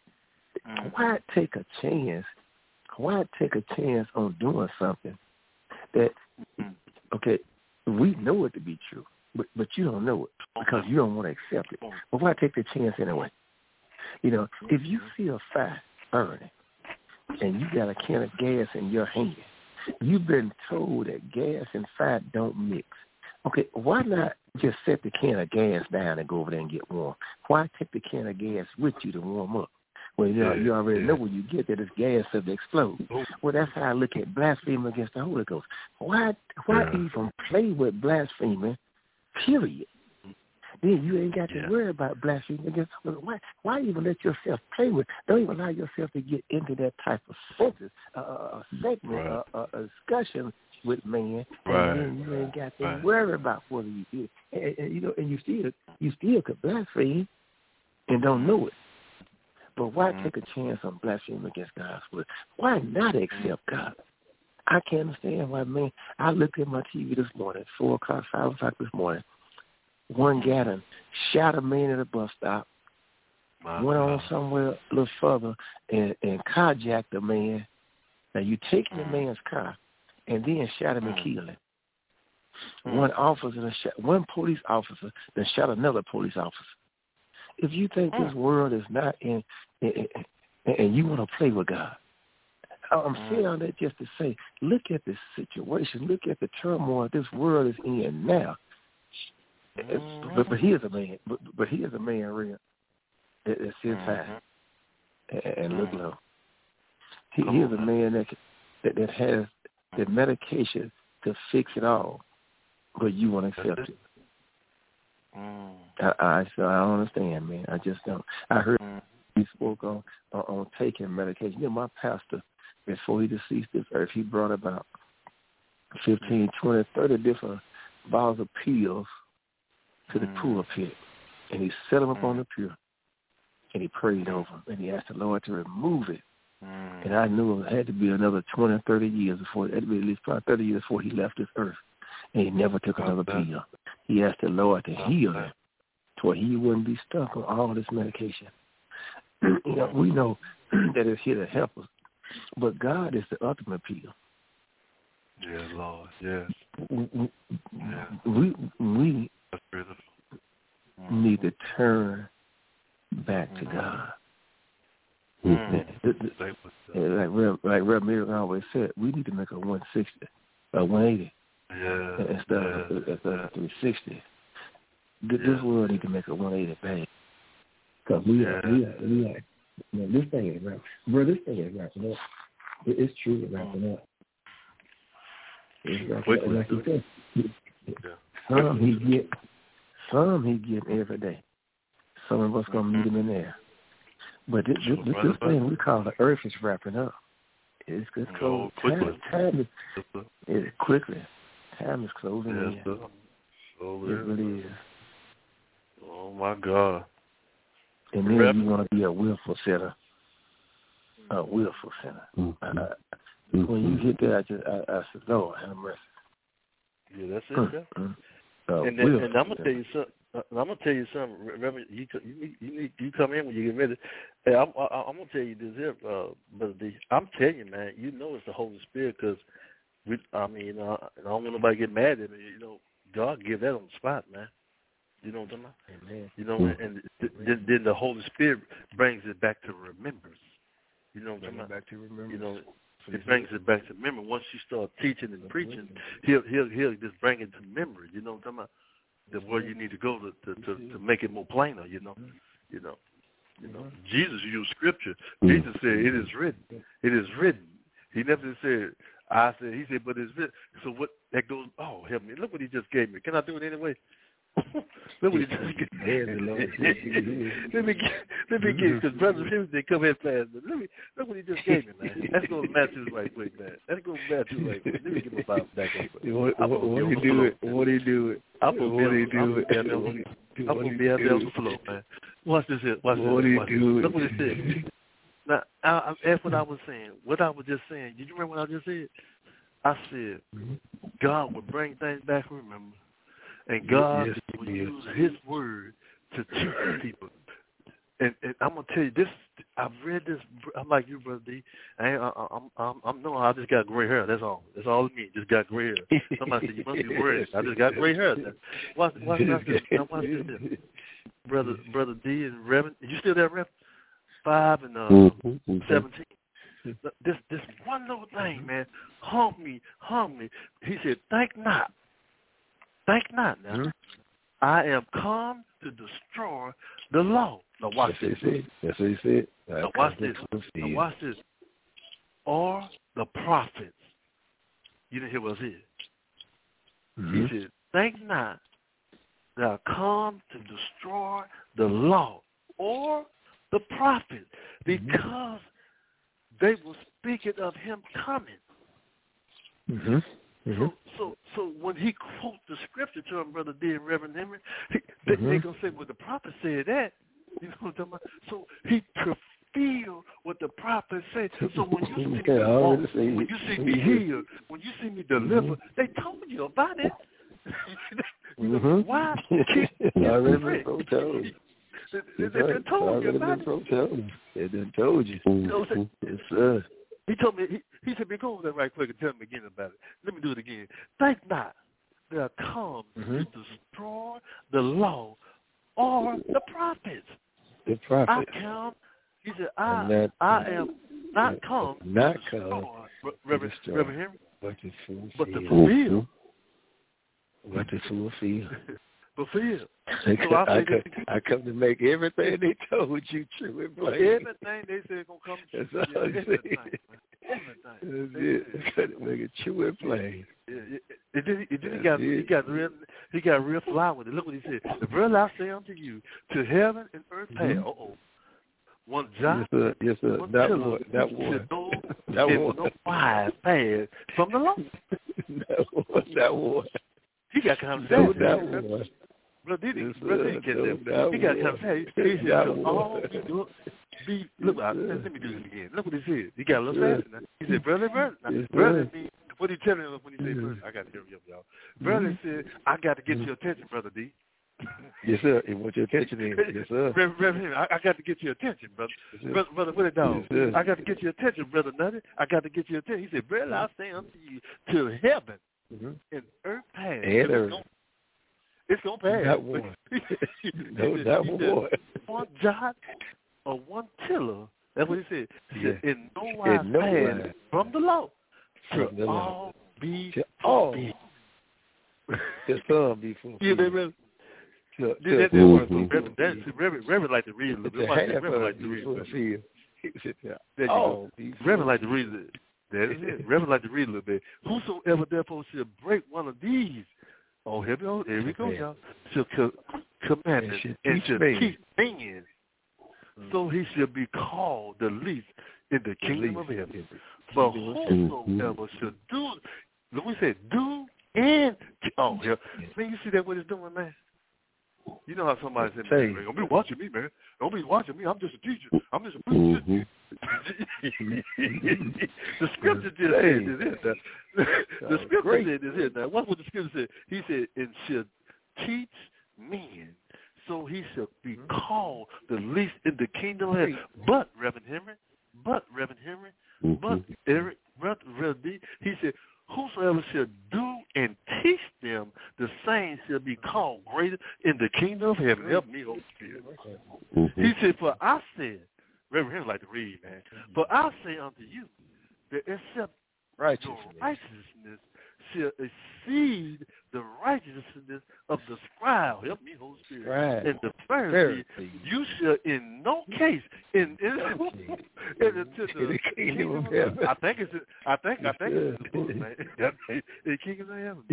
Mm. Why take a chance? Why take a chance on doing something that, okay, we know it to be true, but but you don't know it because you don't want to accept it. But why take the chance anyway? You know, if you see a fire burning and you got a can of gas in your hand, you've been told that gas and fire don't mix. Okay, why not just set the can of gas down and go over there and get warm? Why take the can of gas with you to warm up? Well, you, know, you already know when you get that it's gas to explode. Well, that's how I look at blasphemy against the Holy Ghost. Why why yeah. even play with blasphemy, period? Then you ain't got to yeah. worry about blasphemy against the Holy Ghost. Why, why even let yourself play with Don't even allow yourself to get into that type of sentence, uh, a segment, right. uh, a discussion with man, right. and then you ain't got to right. worry about whether you did. And, and, you know, and you still, you still could blaspheme and don't know it. But why mm-hmm. take a chance on blasphemy against God's word? Why not accept God? I can't understand why, man. I looked at my T V this morning, four o'clock, five o'clock this morning. One guy done shot a man at a bus stop, wow. went on somewhere a little further, and, and carjacked a man. Now, you take mm-hmm. the man's car and then shot him mm-hmm. and killed him. Mm-hmm. One officer, shot, one police officer, then shot another police officer. If you think this world is not in, in, in and you want to play with God, I'm saying all that just to say, look at this situation, look at the turmoil this world is in now. Mm-hmm. But, but here's a man, but, but here's a man real that, that sits mm-hmm. high and, and look low. He, here's a man that, that that has the medication to fix it all, but you want to accept it. Mm. I, I so I don't understand, man. I just don't. I heard mm. he spoke on, on on taking medication. You know, my pastor, before he deceased this earth, he brought about fifteen, twenty, thirty different bottles of pills to the mm. pulpit, and he set them up mm. on the pew, and he prayed over them, and he asked the Lord to remove it. Mm. And I knew it had to be another twenty, thirty years before, it had to be at least probably thirty years before he left this earth, and he never took another pill. He asked the Lord to heal him to where he wouldn't be stuck on all this medication. You know, we know that it's here to help us, but God is the ultimate pill. Yes, Lord. Yes. We we, yeah. we, we need to turn back to God. Mm-hmm. Like Rev, like Rev Mary always said, we need to make a one sixty, a one eighty. Yeah, instead yeah, of instead yeah. of three sixty. This yeah. world need to make a one eighty bang. Because we, yeah. are, we are, we are, you know, this thing is wrapping, bro, this thing is wrapping up. It, it's truly wrapping up. It's wrapping up. Like you said, yeah. some he get, some he get every day. Some of us going to meet him in there. But this, this, this, this thing we call the earth is wrapping up. It's good. Oh, quickly. Time, time is, it, quickly. Time is closing yes, in. Sir. Oh, It really is. Oh my God. And then Rep- you're gonna be a willful sinner. A willful sinner. Mm-hmm. Uh, mm-hmm. When you get there, I just I, I said, Lord, have mercy. Yeah, that's it. Mm-hmm. Uh, and, then, and I'm gonna tell you something. I'm gonna tell you something. Reverend, you you you, need, you come in when you get ready. Hey, I'm I, I'm gonna tell you this here, uh, Brother D. I'm telling you, man. You know it's the Holy Spirit because we. I mean, you know, I don't want nobody to get mad at me. You know, God give that on the spot, man. You know what I'm talking about? Amen. You know, mm-hmm. and then, then the Holy Spirit brings it back to remembrance. You know what I'm talking about? Back to remembrance. You know. It brings it back to memory. Once you start teaching and preaching, he'll he'll he'll just bring it to memory. You know what I'm talking about? The where you need to go to to, to, to make it more plainer. You know, you know, you know. Jesus used scripture. Jesus said, "It is written. It is written." He never said, "I said." He said, "But it's written." So what? That goes. Oh, help me! Look what he just gave me. Can I do it anyway? Let me just get let me get let me get because Brother Hughes they come in fast. But let me look what he just gave me, man. Let's go to Matthew right quick, man. Let's go to Matthew right quick. Let me get my Bible back over. What, what, what he do it? What he do it? I'm gonna be do it. I'm gonna be out there on the floor, man. Watch this here. Watch what this. What he do it? Look what he said. Now, I, that's what I was saying. What I was just saying. Did you remember what I just said? I said God would bring things back. Remember. And God yes, will yes. use His word to teach people. And, and I'm gonna tell you this. I've read this. I'm like you, Brother D. I ain't, I, I'm, I'm, I'm no. I just got gray hair. That's all. That's all it means. Just got gray hair. Somebody said you must be worried. I just got gray hair. Watch, watch, watch this. Now watch this. Brother, Brother D and Reverend. You still there, Reverend? Five and uh, mm-hmm. seventeen. This, this one little thing, man, hung me, hung me. He said, "Think not." Think not now. Mm-hmm. I am come to destroy the law. Now watch That's this. That's what he said. Now watch this. Now watch this. Or the prophets. You didn't hear what I said. Mm-hmm. He said, think not that I come to destroy the law or the prophets, because mm-hmm. they were speaking of him coming. Mm-hmm. Mm-hmm. So, so, so when he quotes the scripture to him, Brother D and Reverend Henry, he, they, mm-hmm. they're going to say, well, the prophet said that. You know what I'm talking about? So he fulfilled what the prophet said. So when you see me walk, when you see me healed, when you see me deliver, mm-hmm. they told you about it. You know, mm-hmm. why? I already been told. They, they, they, they told you about it. They done told you. You know what I'm saying? Yes, sir. He told me, he, he said, go over there right quick and tell me again about it. Let me do it again. Think not that I come mm-hmm. to destroy the law or the prophets. The prophets. I come, he said, I that, I am not come not to destroy, come Reverend, destroy, Reverend Henry, but to fulfill. But to fulfill. But to fulfill. Fulfill. I, so I, I, come, I come to make everything they told you true and plain. Everything they said going to come true. That's all yeah, everything. Everything. That's it. I got to make it true and plain. Yeah, it, it, it, it, it, he got it. he got real he got real fly with it. Look what he said. The verily I say unto you, to heaven and earth pass. Mm-hmm. Uh oh. One jot. Yes, sir. Yes, sir. One that pillar, one. That one. No, that one. No wise pass from the law. that one. That one. He got conversation. That one. Brother, yes, brother, he, no, that he got conversation. He said, that all be, do, be look, yes, let, let me do this again. Look what he said. He got a little yes, faster now. He said, brother, brother. Now, yes, brother means, what he telling him when he said, brother? I got to hear you, y'all. Brother mm-hmm. said, I got to get your attention, Brother D. Yes, sir. He wants your attention in. Yes, sir. Reverend, Reverend, I, I got to get your attention, brother. Yes, brother, brother, put it down. Yes, I got to get your attention, Brother Nutty. I got to get your attention. He said, brother, I say unto you, till heaven mm-hmm. and earth pass. And earth. It's going to pass. That one. no, said, that one. One jot or one tiller. That's what he said. He yeah. said, in no wise no pass wise. from the law to from the all law. be to all. To some be fulfilled. Yeah, they really. To, to, that, that, mm-hmm. Reverend, that's, Reverend, Reverend like to read a little bit. Reverend like to read a little bit. There you oh, go. Reverend like to read it. That is it. Reverend like to read a little bit. Whosoever therefore shall break one of these, oh, here we go, here we go, y'all. Shall co- command it and shall keep men, so he shall be called the least in the kingdom of heaven. But whosoever shall do, look, we said, do and oh yeah, man, you see that what it's doing, man? You know how somebody said, man, don't be watching me, man. Don't be watching me. I'm just a teacher. I'm just a preacher. Mm-hmm. The scripture just said this here. The, the scripture great. said this here. Now, what's what the scripture said? He said, and shall teach men, so he shall be called the least in the kingdom of heaven. But, Reverend Henry, but, Reverend Henry, mm-hmm. but, Eric, Reverend D, he said, whosoever shall do and teach them, the same shall be called greater in the kingdom of heaven. Help me, Holy Spirit. Mm-hmm. He said, for I said, Reverend Henry like to read, man, for I say unto you, that except righteousness. your righteousness shall exceed the righteousness of the scribe, help me, Holy Spirit, right. and the Pharisee, you shall in no case, in in, in, in, in the kingdom of heaven. I think it's, I think, I think it's in the book, man. The kingdom of heaven.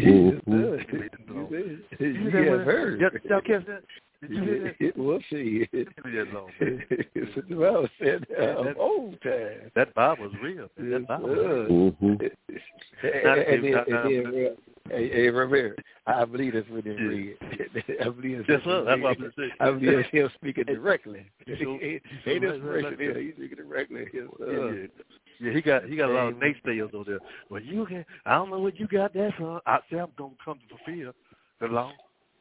You have heard. Y'all catch that? Did you hear that? It was said. It's the Bible said of old time. That Bible is real. That Bible. Mm-hmm. And then, hey, Romero, I believe that's what they read. I believe that's what that's what I'm saying. I believe that's him speaking directly. Ain't inspiration there. He's speaking directly. Yeah, yeah, he got he got a lot of naysayers over there. Well, you can. I don't know what you got that from. I say I'm gonna come to fulfill the law.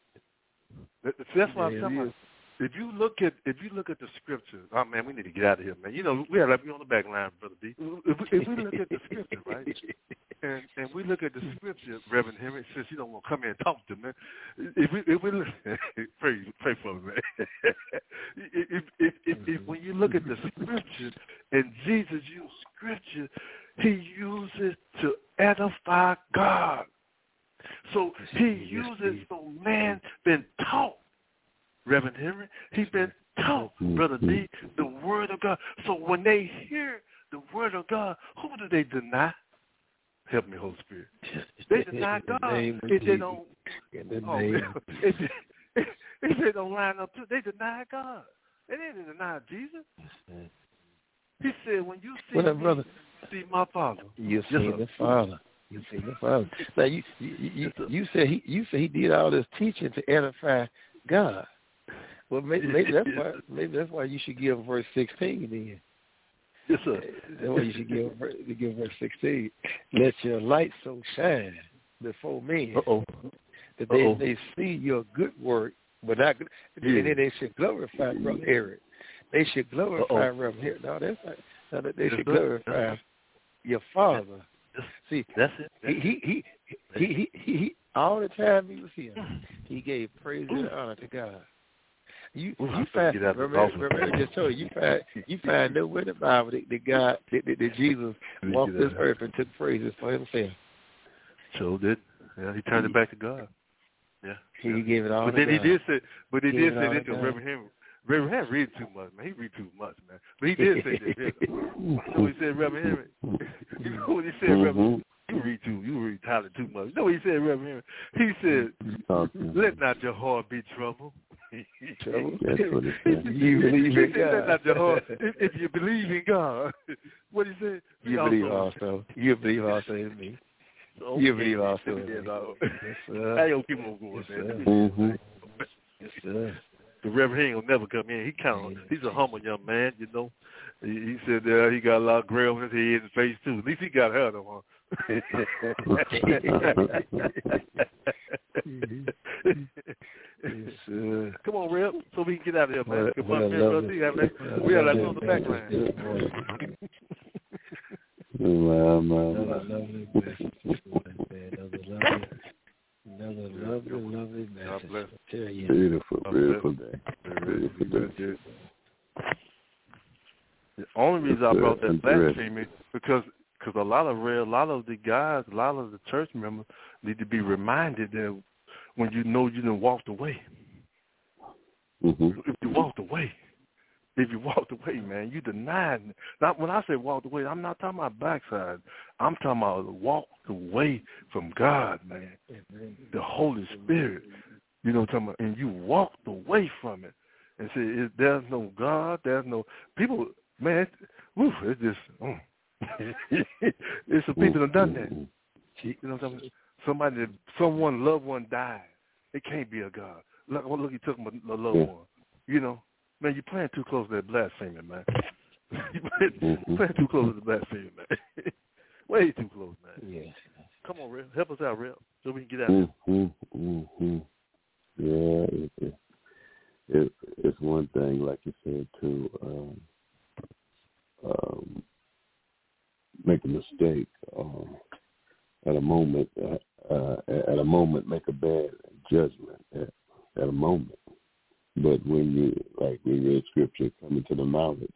That's what I'm talking about. If you look at if you look at the scripture, oh man, we need to get out of here, man. You know, we have like we on the back line, Brother B. If we, if we look at the scripture, right, and and we look at the scripture, Reverend Henry, since you don't want to come here and talk to me, if we if we look, pray pray for me, man. if, if if if when you look at the scripture and Jesus used scripture, he uses to edify God. So he uses so man been taught, Reverend Henry, he's been taught, Brother D, the word of God. So when they hear the word of God, who do they deny? Help me, Holy Spirit. They deny God. If they don't, oh, if, they, if they don't line up to, they deny God. They didn't deny Jesus. He said, when you see well, me, brother, see my Father. You see yes, the Father. You see the Father. Now you you you, you said he you said he did all this teaching to edify God. Well, maybe, maybe that's why maybe that's why you should give verse sixteen then. Yes, sir. That's why you should give give verse sixteen. Let your light so shine before men Uh-oh. that they Uh-oh. may see your good work, but not yeah. and then they should glorify Brother Eric. They should glorify Reverend Eric. No, that's not. No, they yes, should glorify your Father. See, that's it. That's he, he, he, he, he, he, all the time he was here, he gave praise and honor to God. You, Ooh, you find, remember, remember, just told you, you find, you find nowhere in the Bible that, that God, that, that, that Jesus walked this earth and took praises for himself. So did. Yeah, he turned he, it back to God. Yeah, he yeah. gave it all. But to then God. he did say, but he he did say this to Reverend Henry. Reverend Henry read too much, man. He read too much, man. But he did say this. You know what he said, Reverend Henry? You know what he said, mm-hmm. Reverend? You read too. You read Tyler too much. You know what he said, Reverend Henry? He said, "Let not your heart be troubled." Trouble? That's what it said. You believe in God. Let not your heart. If, if you believe in God, what he said? You also, believe also. You believe also in me. Okay. You believe also in me. Yes, sir. I don't keep on going, yes, man. Mm-hmm. Yes, sir. The Reverend Henry will never come in. He kind of, he's a humble young man, you know. He, he said uh, he got a lot of gray on his head and face too. At least he got her, though, huh? Yes, uh, come on, Reb, so we can get out of here, man. Well, Come well, on, man. We have like, we have like on the back line. Well, man. Another lovely message, another lovely, another lovely, lovely message. God bless. I tell you. Beautiful, beautiful day. Beautiful day. The only reason I brought that back to me because because a lot of real, a lot of the guys, a lot of the church members need to be reminded that when you know you done walked away, mm-hmm. if you walked away, if you walked away, man, you denied. Not when I say walked away, I'm not talking about backside. I'm talking about walked away from God, man, the Holy Spirit. You know what I'm talking about? And you walked away from it and said, "There's no God. There's no people." Man, it's, woo, it's just. Mm. It's some people that have done that. You know what I'm saying? somebody, that, someone, loved one died. It can't be a God. Look, look, you took my loved yeah. one. You know, man, you're playing too close to that blasphemy, man. You're playing, mm-hmm. playing too close to the blasphemy, man. Way too close, man. Yeah. Come on, Rev. Help us out, Rev, so we can get out mm-hmm. Mm-hmm. Yeah, it, it, it, it's one thing, like you said, to um, um, make a mistake um, at a moment, uh, uh, at a moment, make a bad judgment at, at a moment. But when you, like we read scripture, coming to the knowledge,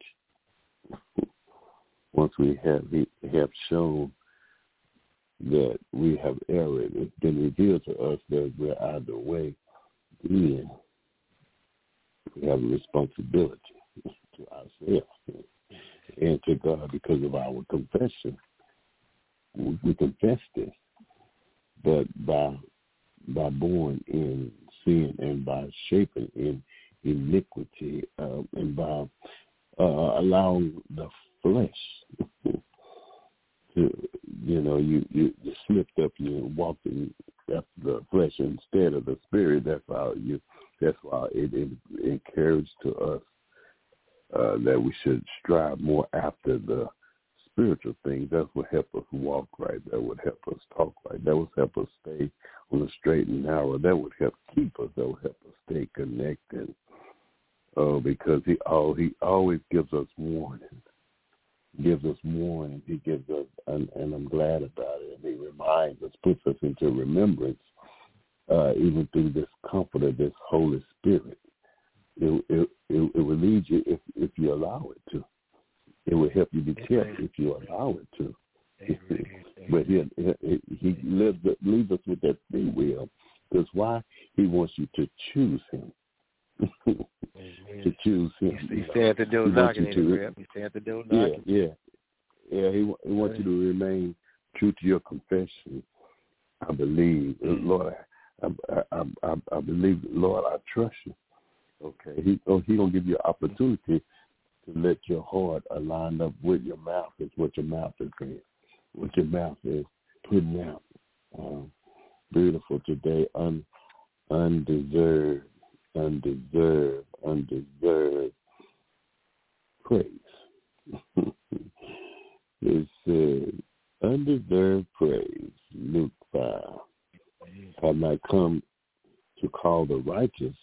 once we have have shown that we have erred, it's been revealed to us that we're out of the way, then we have a responsibility to ourselves and to God because of our confession. We, we confess this, but by by born in sin and by shaping in iniquity uh, and by uh, allowing the flesh to, you know, you, you, you slipped up and you walked in after the flesh instead of the spirit. That's how you. That's why it, it encouraged to us uh, that we should strive more after the spiritual things. That would help us walk right. That would help us talk right. That would help us stay on the straight and narrow. That would help keep us. That would help us stay connected. Uh, because he oh, he always gives us warning. Gives us warning. He gives us, and, and I'm glad about it. And he reminds us, puts us into remembrance, uh, even through this comfort of this Holy Spirit. It, it, it, it will lead you if, if you allow it to. It will help you be kept if you allow it to. But he, he, he leaves, leaves us with that free will. Because why? He wants you to choose him. to choose him. He's staying at the door knocking. He's staying at the door knocking. Yeah, yeah. Yeah, he, he wants you to remain true to your confession. I believe, Lord, I, I, I, I, I believe, Lord, I trust you. Okay, he oh, he gonna give you an opportunity to let your heart align up with your mouth. Is what your mouth is saying. What your mouth is putting out. Um, beautiful today, un, undeserved, undeserved, undeserved praise. It says, undeserved praise, Luke five. Have not come to call the righteous,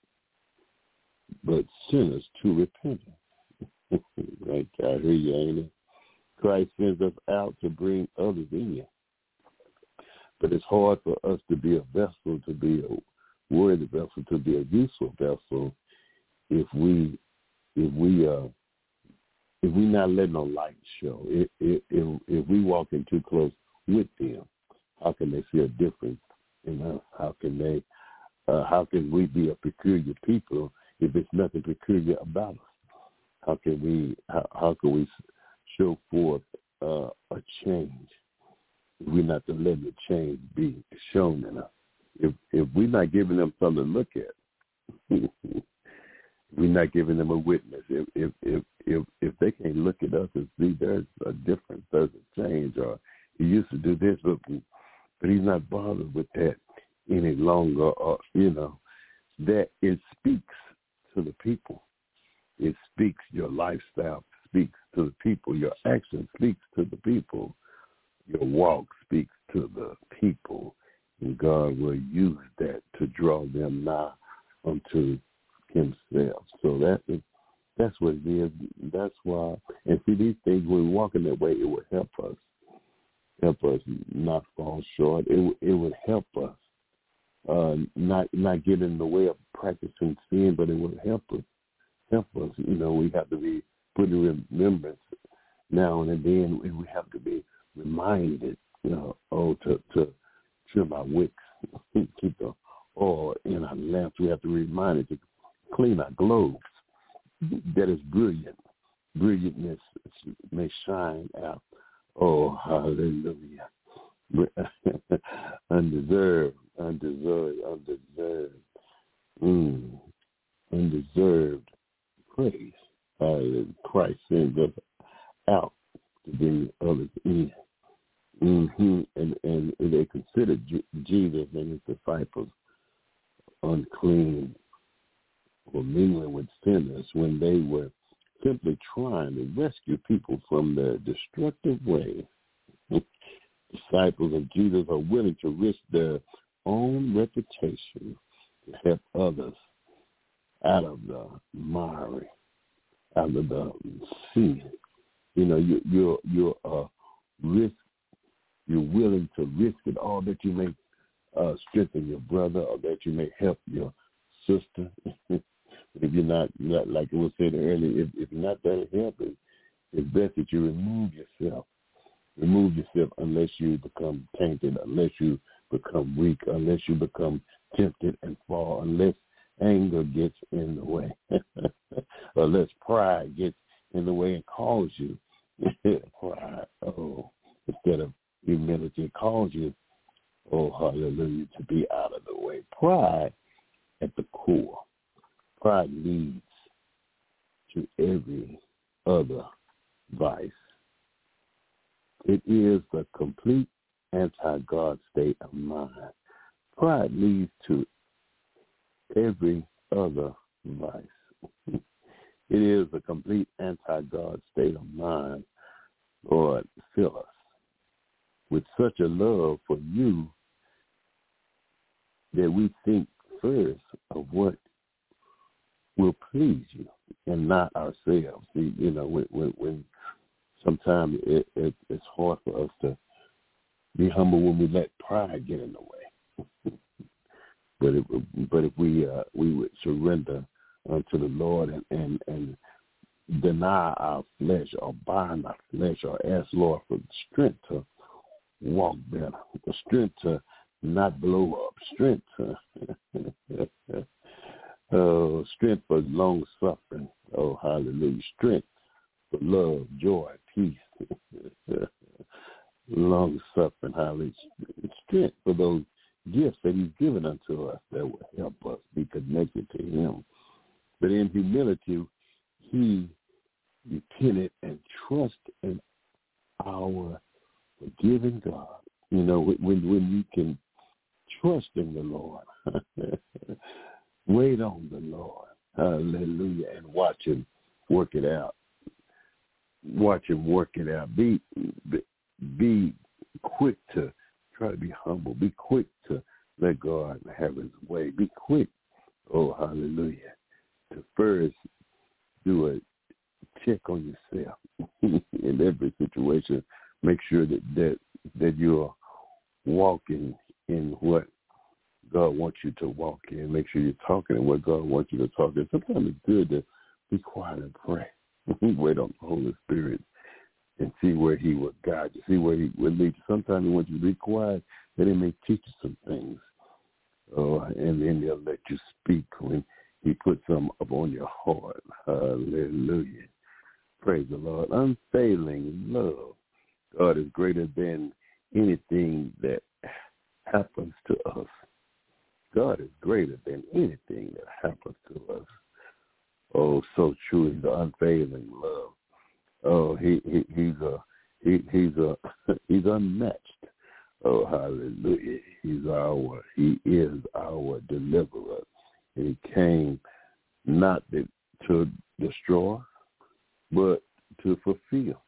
but sinners to repentance. Right, I hear you, ain't it? Christ sends us out to bring others in. But it's hard for us to be a vessel, to be a worthy vessel, to be a useful vessel if we if we uh if we not letting our light show. If if if, if we walking too close with them, how can they see a difference in us? How can they uh, how can we be a peculiar people if it's nothing peculiar about us? How can we how, how can we show forth uh, a change? We're not to let the change be shown in us. If if we're not giving them something to look at, we're not giving them a witness. If if if if, if they can't look at us and see there's a difference, there's a change, or he used to do this, but, but he's not bothered with that any longer, or you know, that it speaks to the people. It speaks, your lifestyle speaks to the people. Your action speaks to the people. Your walk speaks to the people. And God will use that to draw them nigh unto himself. So that is, that's what it is. That's why. And see, these things, when we walk in that way, it will help us. Help us not fall short. It, it would help us uh, not not get in the way of practicing sin, but it would help us. Help us. You know, we have to be put in remembrance now and then. We have to be reminded, you know, oh, to, to trim our wicks, keep the oil in our lamps. We have to be reminded to clean our globes. That is brilliant. Brilliantness may shine out. Oh, hallelujah. undeserved, undeserved, undeserved, mm, undeserved praise. Uh, Christ sends us out to bring others in. Mm-hmm. And and they consider unclean or mingling with sinners when they were simply trying to rescue people from their destructive ways. Disciples of Jesus are willing to risk their own reputation to help others out of the miry, out of the sin. You know, you, you're you're uh, risk. You're willing to risk it all that you may uh, strengthen your brother, or that you may help your sister. If you're not, not like it was said earlier, if, if you're not there to help, it, it's best that you remove yourself. Remove yourself unless you become tainted, unless you become weak, unless you become tempted and fall, unless anger gets in the way, unless pride gets in the way and calls you pride. Oh, instead of humility, it calls you, oh, hallelujah, to be out of the way. Pride at the core. Pride leads to every other vice. It is the complete anti-God state of mind. Pride leads to every other vice. It is a complete anti-God state of mind. Lord, fill us with such a love for you that we think first of what will please you and not ourselves. See, you know, when, when, when sometimes it, it, it's hard for us to be humble when we let pride get in the way. but it, but if we uh, we would surrender unto the Lord and, and, and deny our flesh or bind our flesh or ask Lord for strength to walk better, the strength to not blow up, strength to oh, strength for long suffering. Oh, hallelujah. Strength for love, joy, peace, long suffering, hallelujah. Strength for those gifts that he's given unto us that will help us be connected to him. But in humility, he depended and trust in our forgiving God. You know, when when you can trust in the Lord, wait on the Lord, hallelujah, and watch him work it out. Watch him work it out. Be, be be quick to try to be humble. Be quick to let God have his way. Be quick, oh, hallelujah, to first do a check on yourself in every situation. Make sure that, that, that you're walking in what God wants you to walk in. Make sure you're talking in what God wants you to talk in. Sometimes it's good to be quiet and pray. Wait on the Holy Spirit and see where he will guide you, see where he will lead you. Sometimes he wants you to be quiet, that he may teach you some things. Uh, and then he'll let you speak when he puts some upon your heart. Hallelujah. Praise the Lord. Unfailing love. God is greater than anything that happens to us. God is greater than anything that happens to us. Oh, so true. He's the unfailing love. Oh, he, he he's a he, he's a he's unmatched. Oh, hallelujah. He's our he is our deliverer. And he came not to destroy, but to fulfill.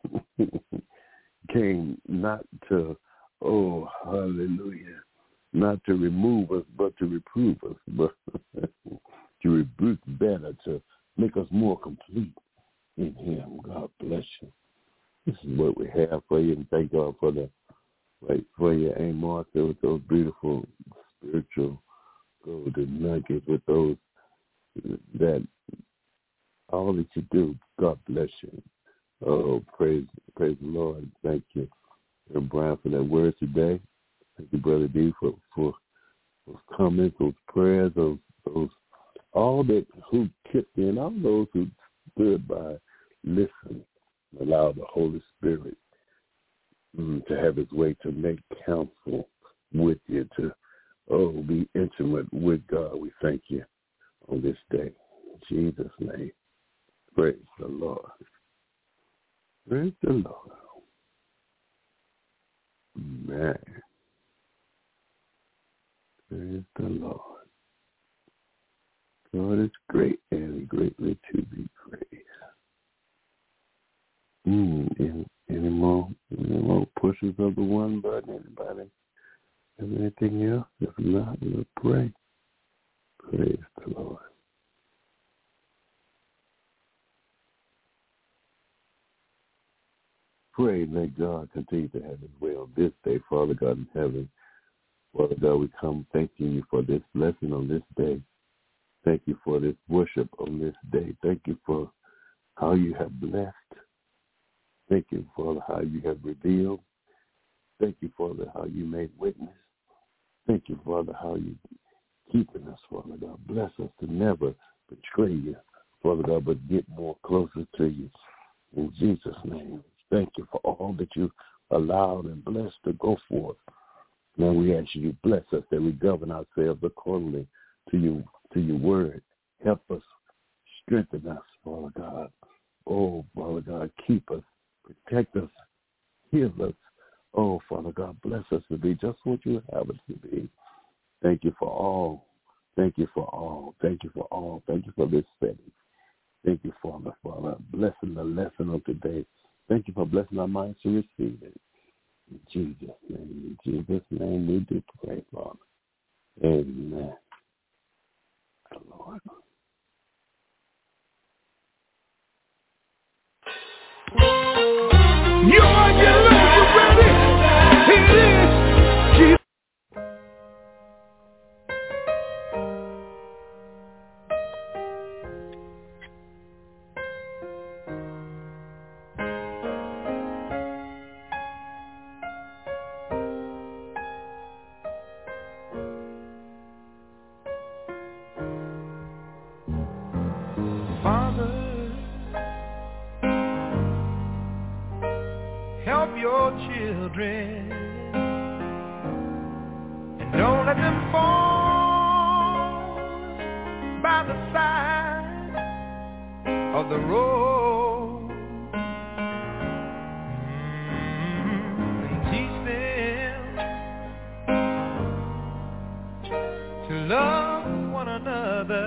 Came not to, oh, hallelujah, not to remove us, but to reprove us, but to rebuke better, to make us more complete in him. God bless you. This is what we have for you, and thank God for the right for you, Aunt Martha, with those beautiful spiritual golden nuggets, with those that all that you do. God bless you. Oh, praise, praise the Lord. Thank you, Brother Brian, for that word today. Thank you, Brother D, for, for those comments, those prayers, those those all that who kicked in, all those who stood by, listen, allow the Holy Spirit mm, to have his way, to make counsel with you, to, oh, be intimate with God. We thank you on this day. In Jesus' name, praise the Lord. Praise the Lord. Man. Praise the Lord. Lord is great and greatly to be praised. Mm, any, any more, any more pushes of the one button? Anybody have anything else? If not, we'll pray. Praise the Lord. Pray, let God continue to have his will this day, Father God in heaven. Father God, we come thanking you for this lesson on this day. Thank you for this worship on this day. Thank you for how you have blessed. Thank you, Father, how you have revealed. Thank you, Father, how you made witness. Thank you, Father, how you keeping us, Father God. Bless us to never betray you, Father God, but get more closer to you. In Jesus' name, thank you for all that you allowed and blessed to go forth. Now we ask you to bless us that we govern ourselves accordingly to you, to your word. Help us, strengthen us, Father God. Oh, Father God, keep us, protect us, heal us. Oh, Father God, bless us to be just what you have us to be. Thank you for all. Thank you for all. Thank you for all. Thank you for this setting. Thank you, Father, for blessing the lesson of today. Thank you for blessing our minds to receive it. In Jesus' name, in Jesus' name we do pray, Father. Amen. Lord. You are your ready. It is Jesus. Help your children and don't let them fall by the side of the road. Mm-hmm. And teach them to love one another,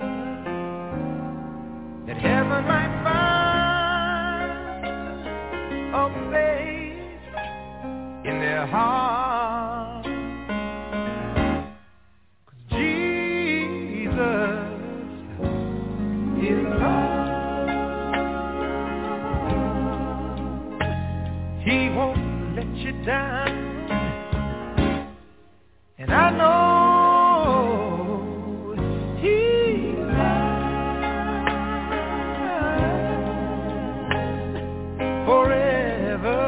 that heaven might find a place in their heart. 'Cause Jesus is love. He won't let you down, and I know He's mine forever.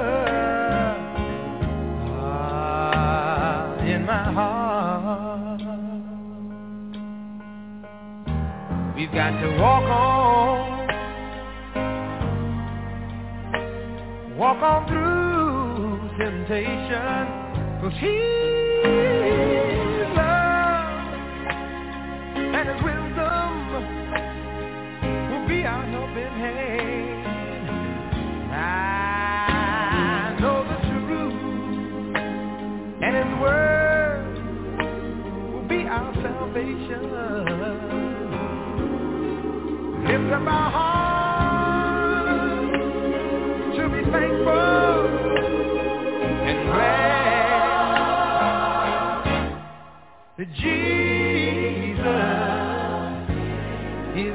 We've got to walk on, walk on through temptation, 'cause His love and His wisdom will be our helping hand. I know the truth and His word will be our salvation. Lift up our hearts to be thankful and glad that Jesus is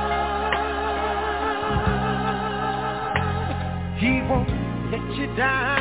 love. He won't let you down.